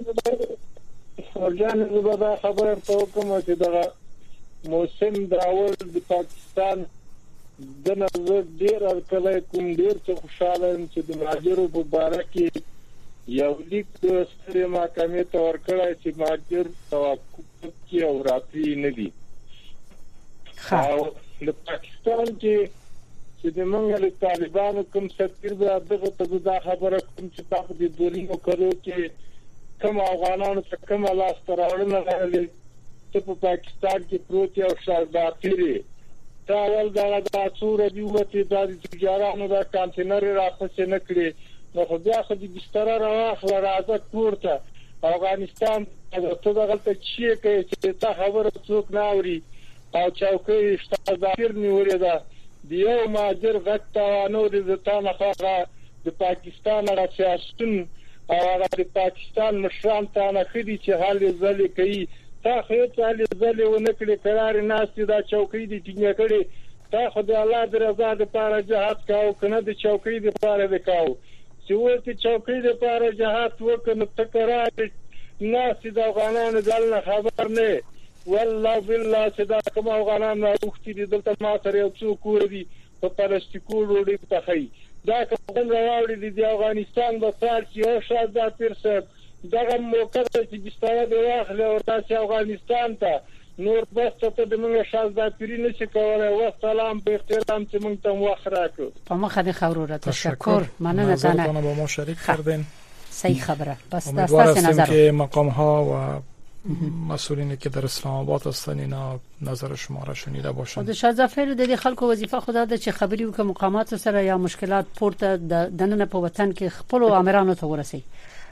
ورجان زبدا خبر ته کوم چې دا موسم داول د پاکستان د نظر ډېر کله کوم ډېر څه خوشاله چې د ماجرو په باره کې یو لیک د سترې محکمې ته ورکړی چې ماجر توقف کې او راپی نه دي او د پاکستان چې د موږ له طالبانو کوم سفیر به دغه ته دا خبره کوم چې تاسو د دورینو کړو چې کوم افغانانو ته کوم لاس تراوړنه لري چې په پاکستان کې پروت یو شارداپیری دا ول دا څوره دی وته د تجارانو دا کانټینر راپسې نه کړی نو خو بیا خو د بستر راخله راځه پورته افغانستان ته دغلته چی کوي چې تا خبره څوک نه اوري او چوکۍ شتازیر نیولې ده دیو ماجر غټه نو د تانه خاغه د پاکستان راځي او د پاکستان مشران ته نه خدي چې حال زلي کوي تا خو ته حال زلي ونه کړی قرار ناستي دا چوکۍ دي ټینګه کړي تا خو د الله د رضا لپاره جهاد کاو کنه د چوکۍ لپاره وکاو چې ورته چوکۍ لپاره جهاد وکړو تکرار ناس د افغانانو ځل خبر نه والله بالله چې دا کوم افغانان راوختي دي دلته ما سره یو څو کور دي په پلاستیکو وړي په خي دا کوم راوړي دي د افغانستان په سر کې او شاده پرسه دغه موقع چې بستر دی واخله او تاسو افغانستان ته نور بس ته د موږ شاده پیری نشي کولای و سلام په احترام چې موږ ته وخت راکړو په مخه د خبرو تشکر مننه تنه با ما شریک کردین صحیح خبره بس دستاس نظر که مقام ها و مسئولینی که در اسلام آباد هستن اینا نظر شما را شنیده باشن خود شازافر د خلکو وظیفه خدا د چې خبري وکړه مقامات سره یا مشکلات پورته د دننه په وطن کې خپل امرانو ته ورسي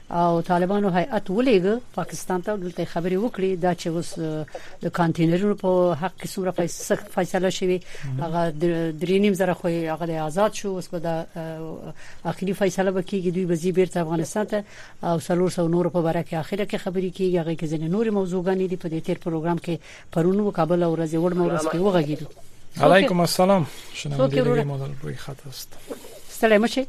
او طالبانو هیئت ولېګ پاکستان ته دلته خبري وکړي دا چې اوس د کانټینرونو په حق کې څومره فیصله شوی هغه 3.5 زره خو هغه آزاد شو اوس به د اخیری فیصله وکړي دوی به زی بیرته افغانستان ته او 300 نور په باره کې اخیره کې خبري کیږي هغه کې ځنه نوري موضوعګانې دي په دې تیر پروګرام کې پرونو کابل او ورځ وړ مورس کې وغږیدو. علیکم السلام شنوندگی مدل روی خط است. سلام مشه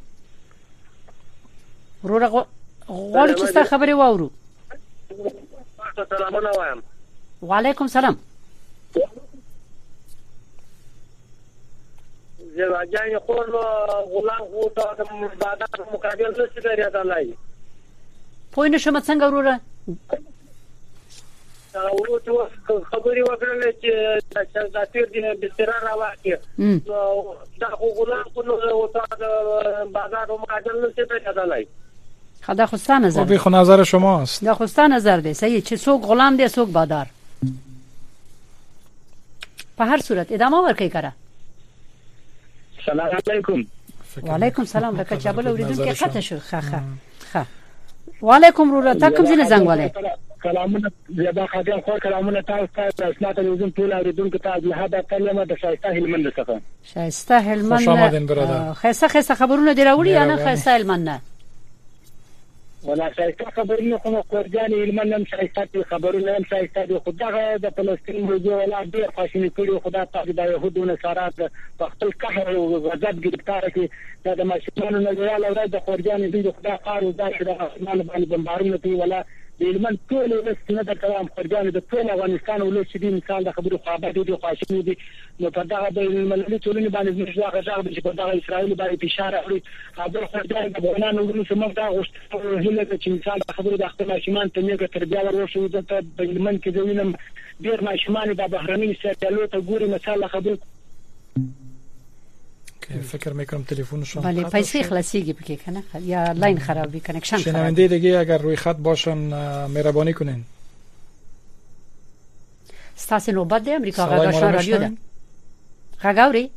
ورور غواړم چې څه خبري واورو. سلامونه وایم. وعلیکم سلام. زواجان خور غلام خو ته بادار مقابل څه کوي راځلای. پوه نه شم څنګه وروره. او ته خبري وکړل چې تاسو دې بستر راوړی. دا غلام خو ته بادار مقابل څه کوي راځلای. خدا خوستا نظر بی خو نظر شماست. دا خوستا نظر دی صحیح چې څوک غلام دی څوک بادار. په هر صورت ادامه ورکړئ کړه. سلام علیکم. وعلیکم سلام لکه چې بل اوریدونکو خطه شو ښه وعلیکم ورور تا کوم ځای زنګ والے کلامونه زیاده خدای خو کلامونه تاسو ته اسناد تلویزیون ټول اوریدونکو ته د هدا کلمه د شایسته هلمند څخه شایسته هلمند خیسه خبرونه دی راوړي یا نه خیسه هلمند نه ولا شایسته خبرونه کوم قرجان هلمند هم شایسته خبرونه هم شایسته دي خدای د فلسطین موضوع ولا ډیر خوشنی کړي خدای پاک د يهودونو سره په خپل قهر او غضب گرفتار کړي د ماشومانو نه جوړه لور د قرجان دي خدای قهر او ځای د اسمان باندې بمبارونه کوي ولا د هلمند ټول ولسونه د کلام قرجان د ټول افغانستان ولس دي مثال د خبرو خبر دي خوشنی دي نو په دغه د ملي ټولنې باندې مشروع غږ چې په دغه اسرائیل باندې فشار اړوي خبر قرجان د بونانو ولس موږ دا غوښتل هله چې مثال د خبرو د خپل ماشومان ته میګه تربیه وروښو د هلمند کې ځوینم ډیر ماشومان د بهرني سرتلو ته ګوري مثال خبرو فکر میکنم تلفنشون بله پیسې خلاصيږي پکې کنه یا لاین خرابی کانکشن خراب شنونده دیگه اگر روی خط باشن مهربانی کنین ستاسو نوبت دی امریکا غاښه رادیو ده غاګاوري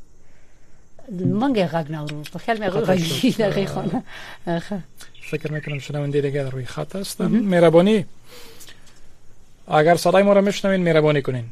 منګه غاګ نورو په خیال مې غاګي دغه خانه فکر میکنم شنونده دیگه روی خط هستن مهربانی اگر صدای ما رو میشنوین مهربانی کنین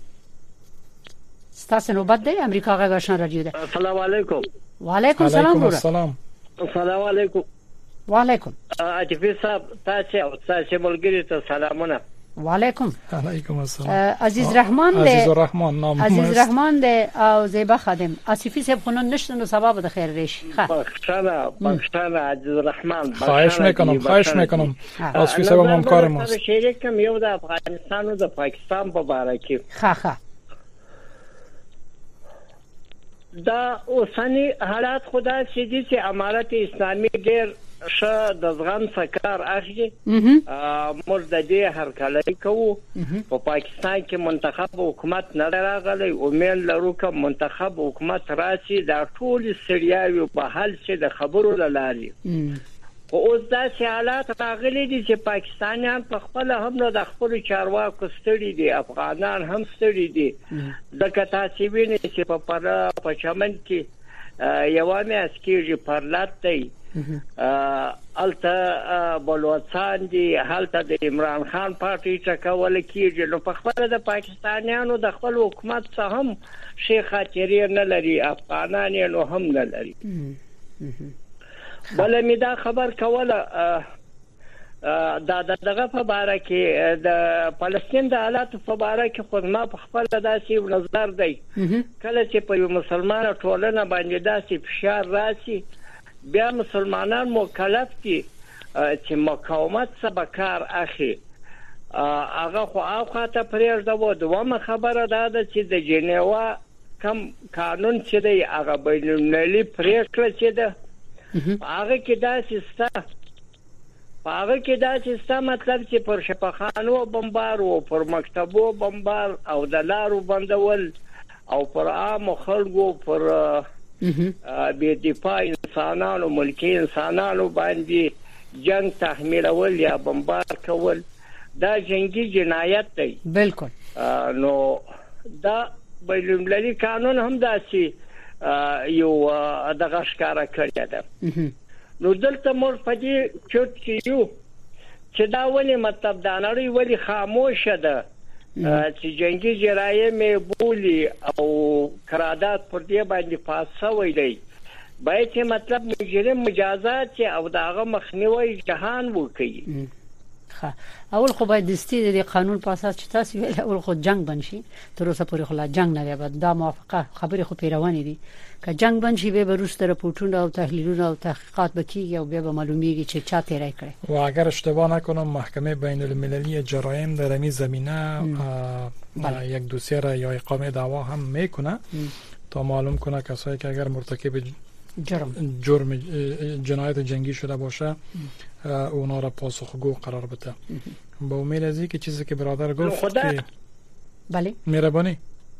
ستاسو نوبت دی امریکا غاښه رادیو ده السلام علیکم وعلیکم سلام السلام السلام علیکم وعلیکم اجفی صاحب تاسو او تاسو ملګری ته سلامونه وعلیکم علیکم السلام عزیز رحمان دی عزیز الرحمن نام عزیز رحمان دی او زیبا خادم اسفی صاحب خو نشته نو سبب د خیر ریش پاکستان عزیز الرحمن خواهش میکنم اسفی صاحب هم کار ماست شریکم یو د افغانستان او د پاکستان په اړه کې ښه دا اوسنی حالات خدا چې امارت اسلامي ډېر ښه د ځغان سکار اخلي مرددي هر کله کوو په پاکستان کې منتخب حکومت نه راغلی امید لرو چې منتخب حکومت راشي دا ټول سریاوي په حل چې د خبرو لاري او اوس دا حالات راغلي دي چې پاکستانیان په خپل هم نه د خپل چارواکو ستړي دي افغانان هم ستړي دي ځکه تاسو وینئ چې په چمن کې یو مې اسکیږي پرلات دی الته بلوچستان دی هلته د عمران خان پارټي چکول کیږي نو په خپل د پاکستانیانو د خپل حکومت څخه هم شیخ خاطرې نه لري افغانان نو هم نه لري بل می دا خبر کوله دا دغه په اړه کې د فلسطین د حالات په اړه کې خو ما په خپل داسې نظر دی کله چې په مسلمانانو ټولنه باندې داسې فشار راشي بیا مسلمانان مکلف دي چې مقاومت سبکار اخی هغه خو هغه پرېږده و دومره خبره ده چې د جنیوا کم قانون چې دی هغه بینالمللي پریکړه چې ده هغه کې دا سیستم مطلب چې پر شفاخانو بمبار او پر مکتبو بمبار او د لارو بندول او پر عام خلکو پر بے دفاع انسانانو ملکی انسانانو باندې جنگ تحمیلول یا بمبار کول دا جنگي جنایت دی بالکل نو دا بینالمللي قانون هم داسي یو دغه ښکارا کړی ده نو دلته موږ په دې کې یو چې دا ولې مطلب دا نړۍ ولې خاموشه ده چې جنگي جرایم بولی او قرارداد پر دې باندې پاسوي دی باید چې مطلب مجرم مجازات او داغه مخنیوي جهان وکړي. اول خو باید دستي د قانون په اساس چې تاسو ویل اول خو جنگ بنشي تر اوسه پورې خلا جنگ نه دی دا موافقه خبرې خو پیروانی دي که جنگ بنشي به روسته رپورټونه او تحلیلونه او تحقیقات بکیږي او به معلومیږي چې چا تیرای کړي. و اگر اشتباه نکنم محکمه بین المللی جرایم در این زمینه یک دوسیه را یا اقامه دعوا هم میکنه تا معلوم کنه کسایی که اگر مرتکب جرم جنایت جنگی شده باشه اونا را پاسخگو قرار بده. با امید از اینکه چیزی که برادر گفت که بله مهربانی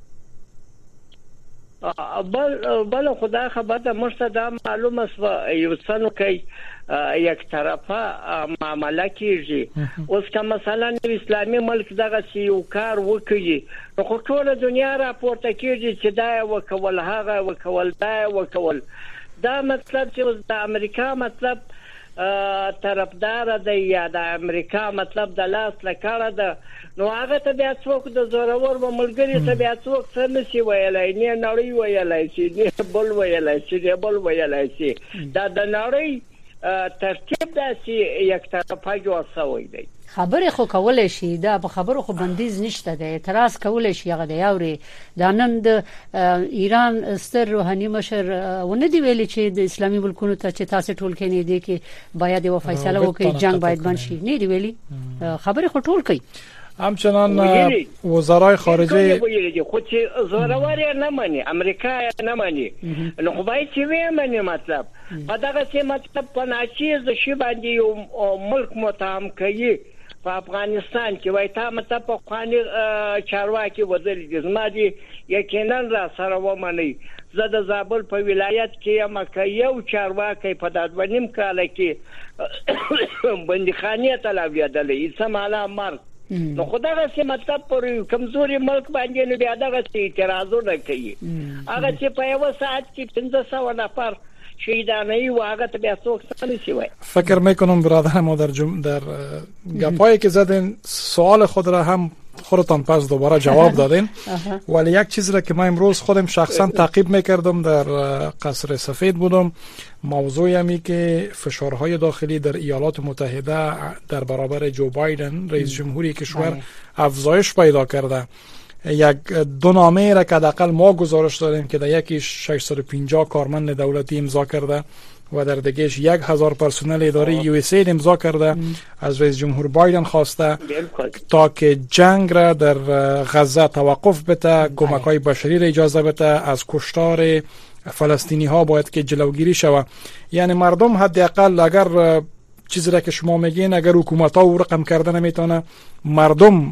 بل خدا خبر ده مشته معلوم است و یو څنو کې یک طرفه معامله کیږي اوس که مثلا اسلامي ملک دغه یو کار وکړي نو ټول دنیا راپورته کیږي چې دا وکول هغه وکول دا وکول دا مطلب چې د امریکا مطلب طرفدار دی یا د امریکا مطلب د لاس لکاره ده نو هغه ته بیا څوک د زورور و ملګری ته بیا څوک څه نشي ویلای نه نړۍ ویلای شي نه بل ویلای شي نه بل ویلای شي دا د نړۍ ترتیب داسې یک طرفه جوړ شوی دی. خبره خو کولای شي دا په خبرو خو بندیز نشته ده اعتراض کولای شي هغه دی اوري دا نن د ایران ستر روحاني مشر ونه دی ویلي چې د اسلامي ملکونو ته چې تاسو ټول کې نه دي کې باید یو فیصله وکړي جنگ باید بنشي نه دی ویلي خبره خو ټول کوي. همچنان وزرای خارجه خود چې زورور نه مانی امریکا نه مانی نو خو باید چې ومني مطلب په دغه چې مطلب په ناچیز شي باندې یو ملک متهم کوي په افغانستان کې وای تا مطلب په قانون چارواکي وزیر د زمادي یقینا را سره ومني زه د زابل په ولایت کې مکه یو چارواکي په دادونیم کال کې بندخانه تلاویدلې سماله مرګ نو خدای چې مطلب پر کمزوري ملک باندې نو بیا دغه اعتراضونه کوي هغه چې په یو ساعت کې 1500 نفر شهیدانی و هغه ته بیا څوک څه وای. فکر میکنم برادر ما در گپایی که زدین سوال خود را هم خودتان پس دوباره جواب دادین ولی یک چیز را که من امروز خودم شخصا تعقیب میکردم در قصر سفید بودم موضوعی همی که فشارهای داخلی در ایالات متحده در برابر جو بایدن رئیس جمهوری کشور افزایش پیدا کرده. یک دو نامه را که حداقل ما گزارش دادیم که در یکیش 650 کارمند دولتی امضا کرده و در دیگهش 1000 پرسنل اداره یو اس ای امضا کرده از رئیس جمهور بایدن خواسته تا که جنگ را در غزه توقف بده کمک‌های بشری را اجازه بده از کشتار فلسطینی ها باید که جلوگیری شود. یعنی مردم حداقل اگر چیزی را که شما میگین اگر حکومت ها او رقم کردن نمیتونه مردم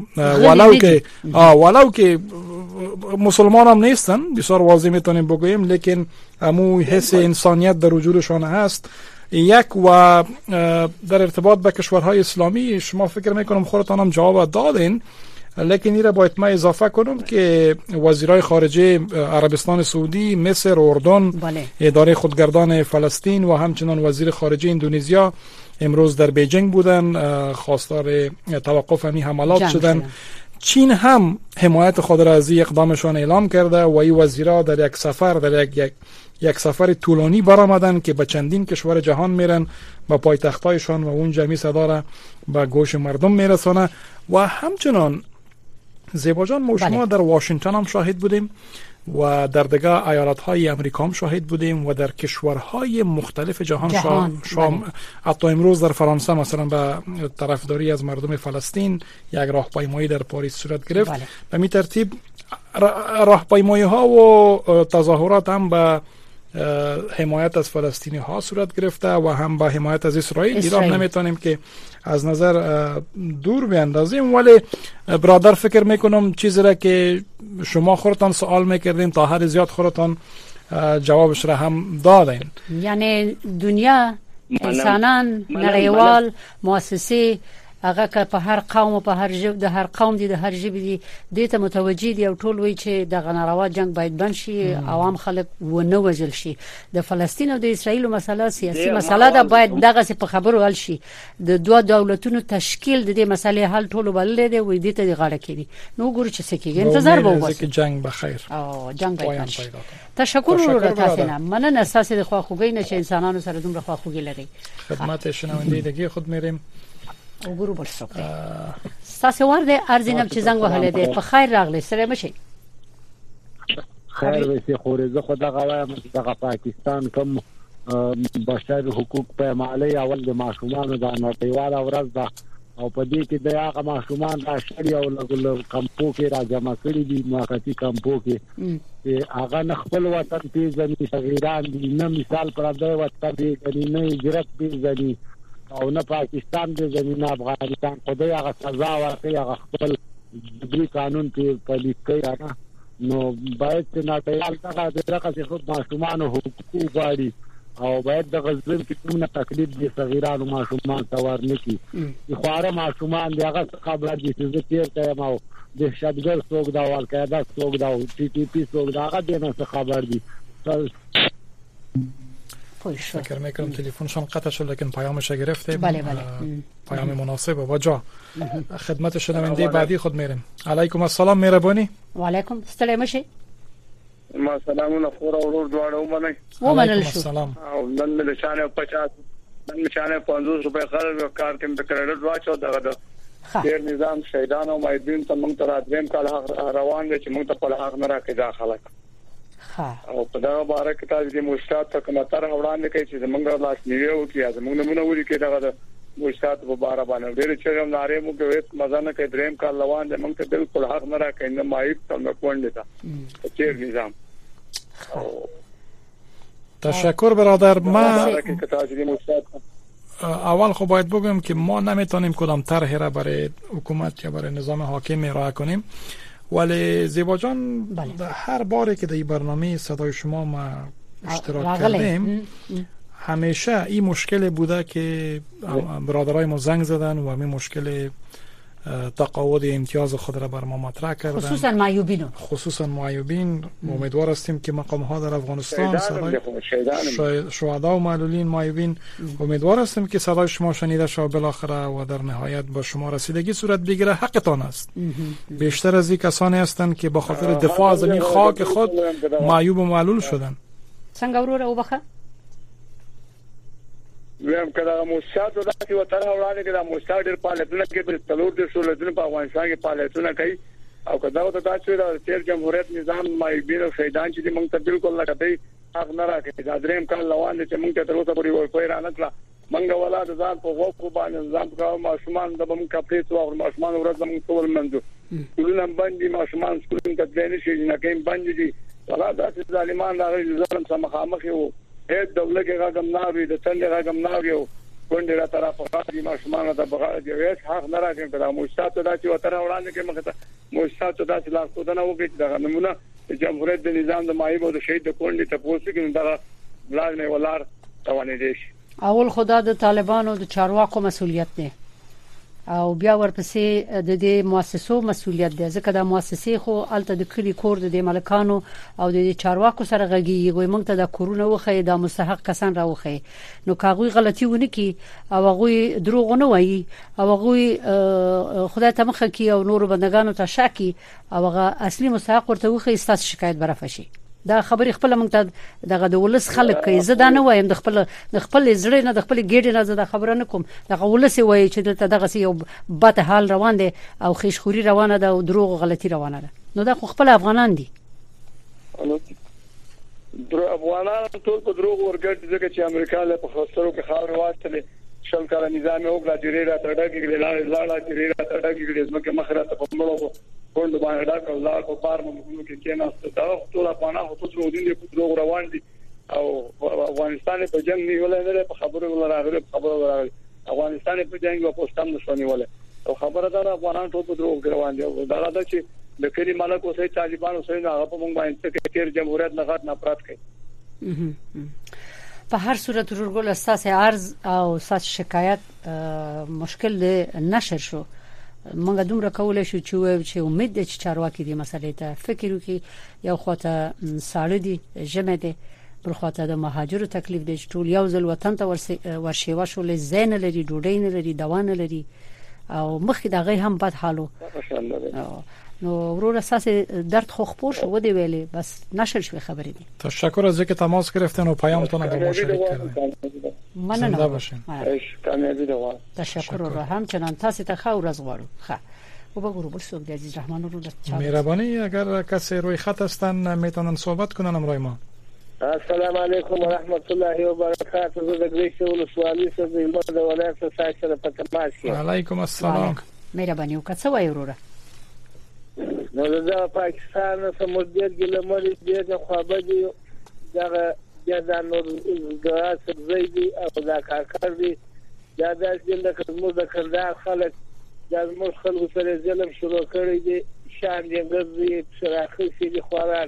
ولو که مسلمان هم نیستن بسیار واضح میتونیم بگوییم لیکن امو حس انسانیت در وجودشان هست یک و در ارتباط با کشورهای اسلامی شما فکر میکنم خودتان هم جواب دادین لیکن این را باید ما اضافه کنم که وزیرای خارجه عربستان سعودی، مصر، اردن، اداره خودگردان فلسطین و همچنان وزیر خارجه اندونزیا امروز در بیجینگ بودن خواستار توقف همین حملات شدن. چین هم حمایت خود را از اقدامشان اعلام کرده و این وزیرا در یک سفر در یک سفر طولانی برآمدن که به چندین کشور جهان میرن با پایتختایشان و اون جمعی صدا را به گوش مردم میرسانه. و همچنان زیبا جان ما شما در واشنگتن هم شاهد بودیم و در دیگه ایالت‌های امریکا هم شاهد بودیم و در کشورهای مختلف جهان حتی امروز در فرانسه مثلا به طرفداری از مردم فلسطین یک راهپیمایی در پاریس صورت گرفت. به می ترتیب راهپیمایی‌ها و تظاهرات هم به حمایت از فلسطینی ها صورت گرفته و هم با حمایت از اسرائیل. ایران نمیتونیم که از نظر دور بیاندازیم ولی برادر فکر میکنم چیزی را که شما خودتان سوال میکردین تا حد زیاد خودتان جوابش را هم دادین. یعنی دنیا انسانان نړیوال مؤسسه هغه که په هر قوم او په هر ژبه د هر قوم دي د هر ژبه دي د ته متوجي دي او ټول وی چې د غناروا جنگ باید بند شي عوام خلک ونه وژل شي د فلسطین او د اسرایل مسله سیاسي مسله ده باید دغه څه په خبرو حل شي د دوه دولتونو تشکیل د دې مسلې حل ټول بلل دي وې دې ته غاړه کړي نو ګورو چې څه کېږي انتظار به وکړو جنگ بخیر او جنگ باید شي تشکر ورته تاسو نه مننه اساسي د خواخوږي نه چې انسانانو سره دومره خواخوږي لري خدمت شنوندگی خود میریم او ګورو بل څه تاسو ورده ارزینم چې زنګ وهله دي په خیر راغلی سره مشي خیر وسی خورزه خدا غوایم دغه پاکستان کوم بشر حقوق په مالي اول د ماشومان د نړیواله ورځ ده او په دې کې د هغه ماشومان راشي او لګل کمپو کې راځم کړی دي موقتی کمپو کې هغه خپل وطن پیژني صغیران دي نه مثال پر د وطن دی نه هجرت پیژني او نه پاکستان د زمينه افغانستان خدای هغه سزا ورکړي هغه خپل د قانون په پالیس کې نو باید نه ټیال څنګه دغه څه خود ماشومان حقوق غواړي او باید د غزل کې کومه تکلیف دي صغیرانو ماشومان تور نکي خواره ماشومان دغه خبر دي چې تیر ته ما دهشتګر څوک دا والقاعده څوک دا ټي ټي پی څوک دا هغه دنه خبر دي فکر میکنم تلفنشان قطع شد لكن پیامش گرفته بله پیام مناسب و جا خدمت شنونده بعدی خود میریم علیکم السلام مهربانی و علیکم السلام شي ما سلامونه خور اورور دواړه ومنل شو السلام او نن له شانه 50 نن شانه 50 روپے خرج کار کې د کریډټ واچو دغه ډیر نظام شهیدان او مایدین ته موږ تر ادم کال روان دي چې موږ ته په حق نه راکې دا خلک او په دا باره کې تاسو د مشتات ته کومه تر وړاندې کوي چې موږ لاس نیو کې موږ نمونه ولي کې دغه مشتات په باره باندې ډېر چې هم ناره مو کې مزه نه کوي دریم کال روان دي موږ ته بالکل حق نه راکې نه مایب څنګه کوونډه تا چیر نظام تشکر برادر. ما اول خب باید بگم که ما نمیتونیم کدام طرحی را برای حکومت یا برای نظام حاکم ارائه کنیم، ولی زیبا جان هر باری که در این برنامه صدای شما ما اشتراک کردیم همیشه این مشکل بوده که برادرای ما زنگ زدن و همین مشکل تقاعد امتیاز خود را بر ما مطرح کردن، خصوصا معیوبین. امیدوار هستیم که مقام ها در افغانستان صدای شهدا و معلولین معیوبین امیدوار هستیم که صدای شما شنیده شود بالاخره و در نهایت به شما رسیدگی صورت بگیره. حقتان است. بیشتر از این کسانی هستند که به خاطر دفاع از این خاک خود معیوب و معلول شدن. څنګه وروره وبخه ویم کله موسسات ولادت و طرح وړاندې کړه موسسات ډېر فعالیتونه کوي په تلور د شولتونو په افغانستان کې فعالیتونه کوي او کدا ته تاسو د تیر جمهوریت نظام مایبین او شهیدان چې موږ ته بالکل لکه حق نه راکړي. دا دریم کال روان دي چې موږ ته تر اوسه پورې ورکوي را نه کړه. موږ ولادت ځان په غوښو باندې نظام کاوه، ماشومان د موږ کپړې او ماشومان ورځ موږ ټول منځو ټولنه باندې ماشومان سکولین ته دني شي نه کوي باندې دي ولادت ظالمان راغلي ظلم سره مخامخ یو هیڅ دولت کې راګم ناوي د تل راګم ناوي او کونډه را طرف غاړي ماشومان ته بغاړي هیڅ حق نه راځي کړه. موسسات ته چې وتر وړاندې کې مخه موسسات ته چې لا خدانه وګړي دغه نمونه جمهوریت د نظام د مایب او د شهید د کونډه ته پوسټ کې دغه بلاد نه ولار توانې دي. اول خدا د طالبانو د چارواکو مسؤلیت نه او بیا ورپسې د دې مؤسسو مسؤلیت ده، ځکه د مؤسسې خو الته د کلی کور د ملکانو او د چارواکو سره غږیږي. وای موږ ته د کورونه وخی د مستحق کسان راوخی، نو کاغوی غلطي ونه کی او هغه دروغ نه وایي او هغه خدای ته مخه کی او نور بندگانو ته شاکی او هغه اصلي مستحق ورته وخی ستاسو شکایت برافشي. دا خبرې خپل موږ ته دغه د ولس خلک کوي. زه دا نه وایم د خپل زړه نه د خپل ګډ نه زه دا خبره نه کوم. دغه ولس وایي چې دلته دغه یو بد حال روان دي او خیشخوري روانه ده او دروغ او غلطي روانه ده. نو دا خو خپل افغانان دي. افغانان ټول په دروغ ورګټ ځکه چې امریکا له په خسرو کې خاور واستلې شل کال نظام یو غلا جری را تړګي کې لاړه جری را تړګي کې زمکه مخره ته په مړو کوند باندې دا کولار په پارم کې کېناسته دا ټول افغانان خو ټول دي په دروغ روان دي او افغانستان په جنگ نیولې نه په خبرو راغلي افغانستان په جنگ او پوسټم نشونی وله او خبره ده افغانان ټول په دروغ روان دي. دا دا چې د کلی ملک اوسې طالبان اوسې هغه په موږ باندې کې تیر جمهوریت نه غټ نفرت کوي. په هر صورت ورګل اساس عرض او اساس شکایت مشکل نشر شو موږ دومره کولای شو چې امید د چارواکي دي مسلې ته فکر وکړي یو خواته ساړه دي جمع دي بل خواته د مهاجرو تکلیف دي ټول یو ځل وطن ته ورشي شول زین لري ډوډۍ نه لري دوا نه لري او مخکې دغه هم بد حالو نو ورور اساس درد خو خپور شو ودی ویلي بس نشر شوی خبرې دي تشکر از اینکه تماس گرفتن و پیامتون رو با ما شریک کردین مننه تشکر رو همچنان تاسو ته خو ورځ غواړو ښه و بگو بر سوق عزیز رحمان رو مهربانی اگر کسی روی خط هستن میتونن صحبت کنن امروی ما. السلام علیکم و رحمت الله و برکاته. زه د ګریش ولسوالۍ څخه د علمه د ولایت څخه سره په تماس یم. علیکم السلام. مهرباني وکړه وای وروره. نو د پاکستان سمندر ګلمري د خوابه دي دغه د نور ګاز زیدي او دا کارکړ دي دا د خدمت د کردار خلک د موږ خلکو سره ظلم شروع کړی دي شان دي ګرځي شراخي سي خواران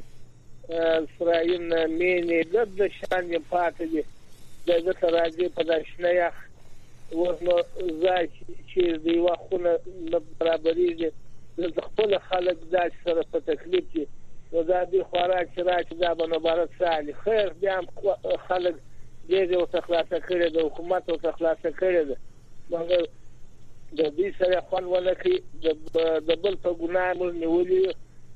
اسرائیل مینه د شان دي پاتې دي د تراجي په دښنه یخ ورنو زای چې دی واخونه برابرۍ دي د خپل خلک د سره په تکلیف دي نو دا دی خوراک چې دا به مبارک سالي خیر بیا خلک دې او تخلاصه کړي د حکومت او تخلاصه کړي ده مګر د دې سره خپل ولکې د بل په ګناه مو نیولې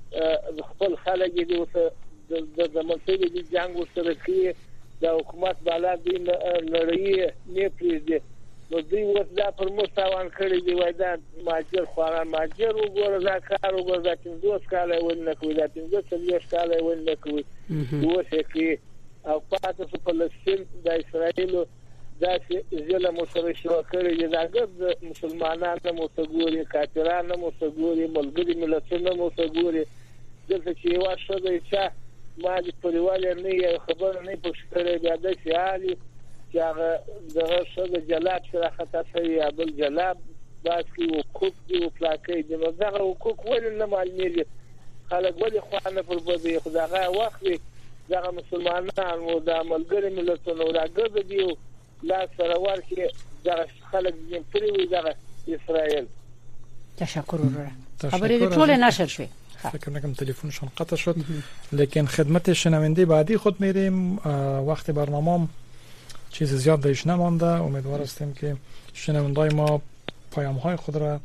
خپل خلک دې او د مسلې دي جنگ سره کوي د حکومت بالا دې لړۍ نه پریږدي نو دوی ورته پر مستوان کړی دی وای دا ماجر خواران ماجر وګوره دا کار وګوره دا چې دوه کاله ونه کوي دا چې دوه کاله ونه کوي دوه کې او پاتې په فلسطین د اسرائیل دا چې ظلم سره شروع کړی دی دا د مسلمانانو متګوري کافرانو متګوري ملګری ملتونو متګوري دلته چې یو شوی چې ما دې پرواله نه خبر نه پښتره بیا د شالي چې هغه دغه شوه جلاب سره خطا شوی یا بل جلاب باسکی او کوک دی او پلاکې دی نو دغه حقوق ولې نه معلومیږي خلک ولې خوانه پر بده خدای وخت دغه مسلمانان او د ملګری ملتونو راګرځي دی لا سره ورکه دغه خلک یې پریوي دغه اسرائیل تشکر وروره خبرې ټول نشر شوه فکر میکنم تلفنشون قطع شد لیکن خدمت شنونده بعدی خود میریم وقت برنامه چیز زیاد درش نمانده امیدوار هستیم که شنوندای ما پیام‌های خود را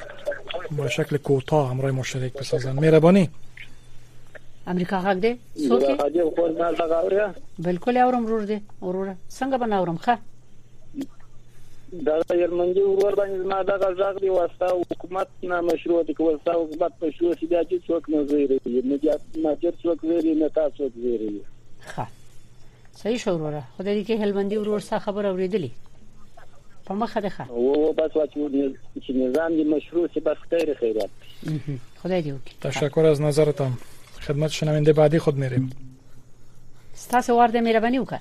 با شکل کوتاه همراه ما شریک بسازند. مهربانی. امریکا غږ دی څوک بالکل اورم ورور دی وروره څنګه بناورم ښه دا یرمنځي ورور باندې ما دا غږ دی واسطه حکومت نه مشروع دي کول تاسو حکومت مشروع دي چې څوک نه زیری نه ماجر څوک زیری نه تاسو زیری ښه صحیح شو وروره خدای دې کې هلمندي ورور څخه خبر اوریدلی په مخه ده ښه او بس چې نظام دې مشروع چې بس خیر خیرات خدای دې وکړي تشکر از نظرتان خدمت شنونده بعدی خود میریم تاسو ورته مهرباني وکړه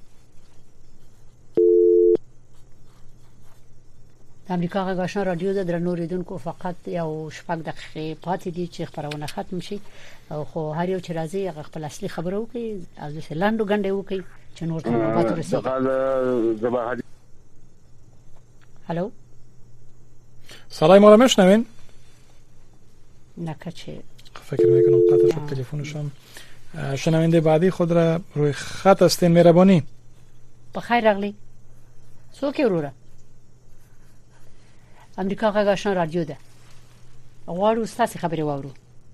د امریکا غږ آشنا رادیو د درنو ریدونکو فقط یو شپږ دقیقې پاتې دي چې خبرونه ختم شي او خو هر یو چې راځي هغه خپل اصلي خبره وکړي او د سلاندو غنډه وکړي چې نور ته مبارک رسیدي هالو صدای ما رو میشنوین؟ نکچه فکر میکنم قطع شد تلفنشون. شنونده بعدی خود را روی خط هستین مهربانی. بخیر راغلی څوک وروره امریکا غږ آشنا رادیو ده غواړو ستاسو خبرې واورو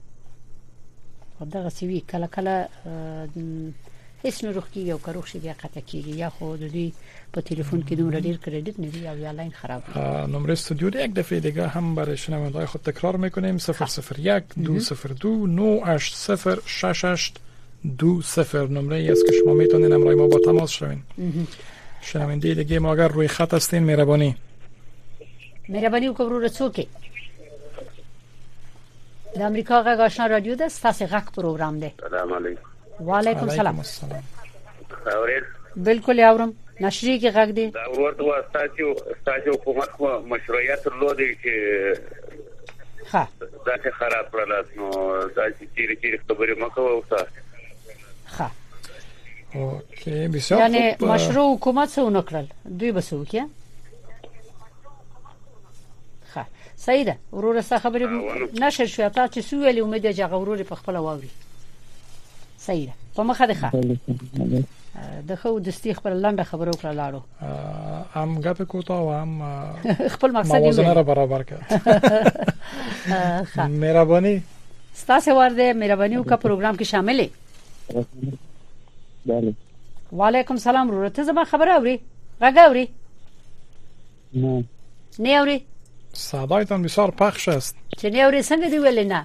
دغه سوي کله کله هیڅ نه روخ کیږي او که روخ شي بیا قطع کیږي یا خو د دې په تلیفون کې دومره ډیر کریډیټ نه وي او یا لاین خراب وي نمره استودیو یک دفعه دیگه هم برای شنونده‌های خود تکرار میکنیم 001 202 980 6820 نمره ای است که شما میتونین امروز ما با تماس شوین شنونده دیگه ما اگر روی خط هستین مهربانی وکړئ ورور څوک د امریکا غږ آشنا رادیو ده ستاسو غږ پروګرام ده سلام علیکم وعلیکم السلام بالکل اورم نشری کې غږ دی دا ورته واسطه حکومت مشروعیت لري چې ها دا چې خراب کړل نو دا چې چیرې خبرې مکو او ها اوکی بسیار یعنی خوب. مشروع حکومت څه ونکړل دوی بسو کې ښه صحیح ده ورور سره خبرې نشر شو تا چې سو ویلې امید چې غورور په خپل واوري صحیح ده په مخه ده د خو د استخ پر لاندې خبرو کړه لاړو ام غپ کوتا و ام خپل مقصد موازنه را برابر کړ مهرباني ستاسو ورده مهرباني او کا پروګرام کې شامل بله وعلیکم سلام ورور ته زما خبره اوري راګاوري نه اوري صدایتان بسیار پخش است چې نه اوري څنګه دی ویل نه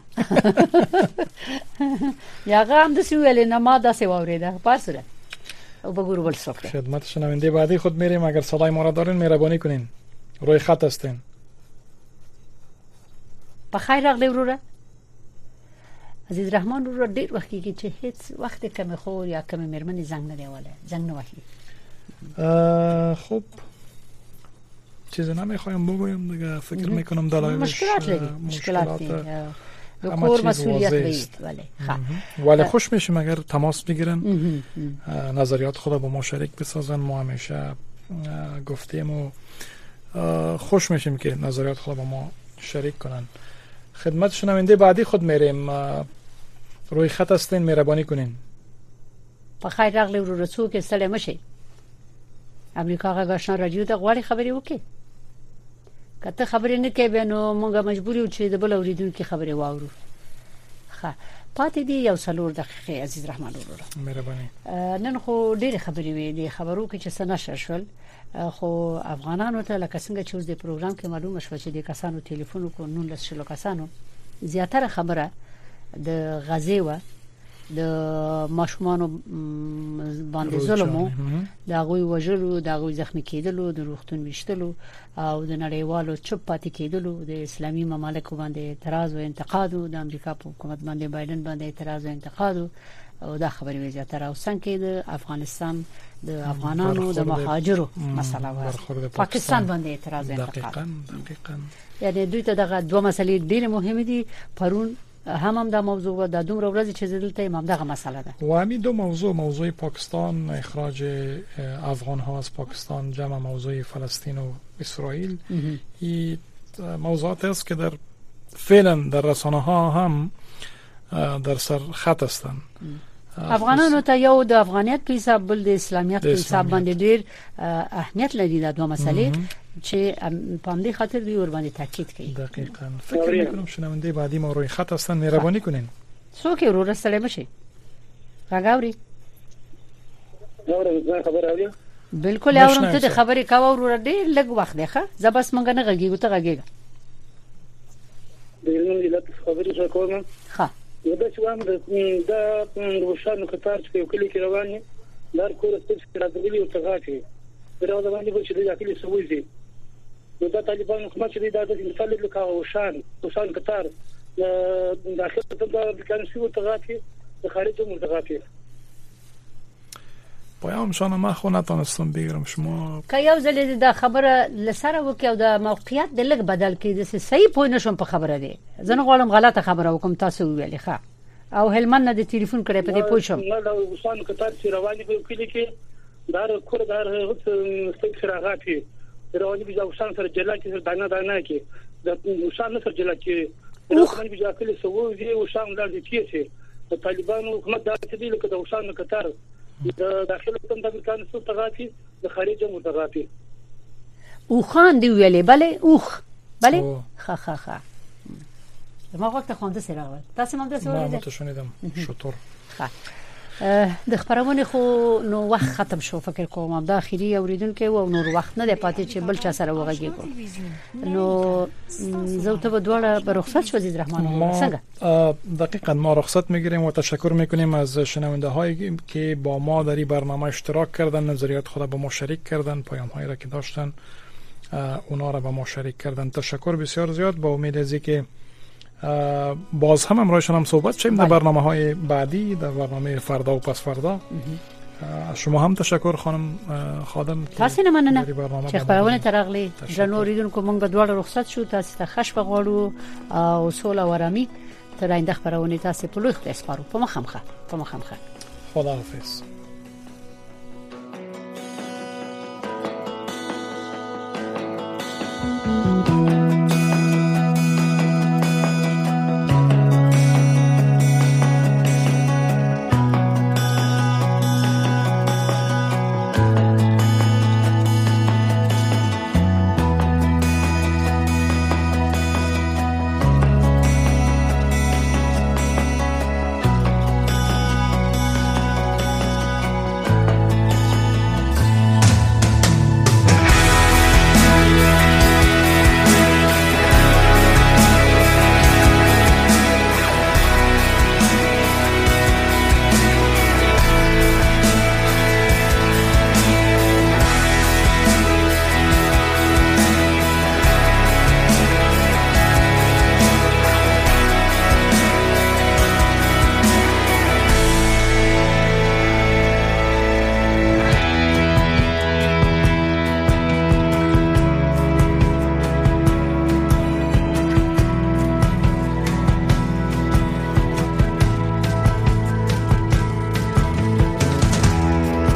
یا غام د سی ویل نه ما دا سی اوریده پاسره او بگو ول سفره خدمت شنونده بعدی خود میریم اگر صدای ما را دارین مهربانی کنین روی خط هستین په خیر راغلی وروره عزیز رحمان وروره ډیر وخت کې چې هیڅ وخت کم خور یا کم مرمنې زنګ نه دیواله زنګ نه وهي خب چیز نمیخوایم بگویم دیگه فکر میکنم دلایلش مشکلات دو کور مسئولیت دارید ولی خوش میشیم اگر تماس بگیرن نظریات خود با ما شریک بسازن ما همیشه گفتیم و خوش میشیم که نظریات خود با ما شریک کنن خدمت شنونده بعدی خود میریم روی خط هستین مهربانی کنین په خیر راغلی ورو رسو کې سلام مشي امریکا غاښنا رادیو ته غواړي خبري وکي کته خبرې نه کوي نو موږ مجبور یو چې د بل اوریدونکو خبرې واورو ښه پاتې دی یو څلور دقیقې عزیز رحمان وروره مهرباني نن خو ډېر خبرې وې دي خبرو کې چې سنشر شول خو افغانانو ته لکه څنګه چې اوس د پروګرام کې معلومه شو چې د کسانو ټلیفون کو 19 کسانو زیاتره خبره د غزې و د ماشومانو باندې ظلم د غوي وژلو د غوي زخمی کېدلو د روغتون وشتلو او د نړیوالو چپ پاتې کېدلو د اسلامي ممالکو باندې اعتراض او انتقاد د امریکا په حکومت باندې بایدن باندې اعتراض او انتقاد او دا خبرې زیاتره او څنګه د افغانستان د افغانانو د مهاجرو مسله و پاکستان باندې اعتراض او انتقاد دقیقاً یعنی دوی ته دغه دوه مسلې ډېر مهمه دي پرون هم دا موضوع و د دومره ورځې چې دلته امام دغه مسله ده و همین دو موضوع پاکستان اخراج افغان ها از پاکستان جمع موضوع فلسطین و اسرائیل این موضوعات است که در فعلا در رسانه ها هم در سر خط هستند افغانانو ته یو د افغانیت په حساب بل د اسلامیت په حساب باندې ډیر اهمیت لري دا دوه مسلې چې په همدې خاطر دوی ور باندې تاکید کوي دقیقاً فکر میکنم شنونده بعدی ما روی خط هستن مهربانی کنین څوک ورور سره مشي راګاوري خبر اوري بالکل اورم ته خبرې کاوه ورور ډیر لږ وخت دی ښه زبس مونږ نه غږیږو ته غږیږه د علم ملت خبرې څه کوم ها دا چې وام د روشن خطر چې کلی کې روان دي لار کور څه چې راځي او تغاټي دا د باندې چې د اخلي سوي نو دا طالبان حکومت چې دا د مثال لکه روشن خطر داخل ته د کان شو تغاټي د خارج مرتغاټي پیامشان ما خو نتونستم بگیرم شما که یو ځل د خبره لسره وکاو د موقعیت د لګ بدل کړي د صحیح پوه نشم په خبره دي زنه غواړم غلطه خبره وکم تاسو ویلې ښه او هلمند د ټلیفون کړي په دې پوه شم نه دا وسان کتار چې رواني په کلی کې دار کور دار څه راغاتي رواني بیا وسان سره جلا کې دانه کې د وسان سره جلا کې رواني بیا کلی سوو دی وسان لږ کېږي د طالبانو حکومت دا چې دی لکه د وسان کتار د داخله کوم د امریکا نسو تغاتی د خارج متغاتی او خان دی ویلې بله ها ما وخت خوانده سره راغله تاسو هم تاسو ولید ما متشنیدم شطور د خبرونه خو نو وخت ختم شو فکر کوم د اخیری اوریدونکو او نور وخت نه دی پاتې چې بل چا سره وغږیږو نو زه ته دوړه به رخصت شو عزیز رحمان څنګه دقیقاً ما رخصت میگیریم و تشکر میکنیم از شنونده هایی که با ما در این برنامه اشتراک کردن نظریات خود با ما شریک کردن پیام هایی را که داشتن اونا را با ما شریک کردن تشکر بسیار زیاد با امید از اینکه باز هم امروزشان هم صحبت شیم در برنامه‌های بعدی در برنامه فردا و پس فردا شما هم تشکر خانم خادم تاسو نه مننه چې خبرونه ترغلي جنو ریدونکو مونږ دوړ رخصت شو تاسو ته خوش بغواړو او سوله و آرامي تر آینده خبرونه تاسو په لوی خدای سپارو په مخامخه خدا حافظ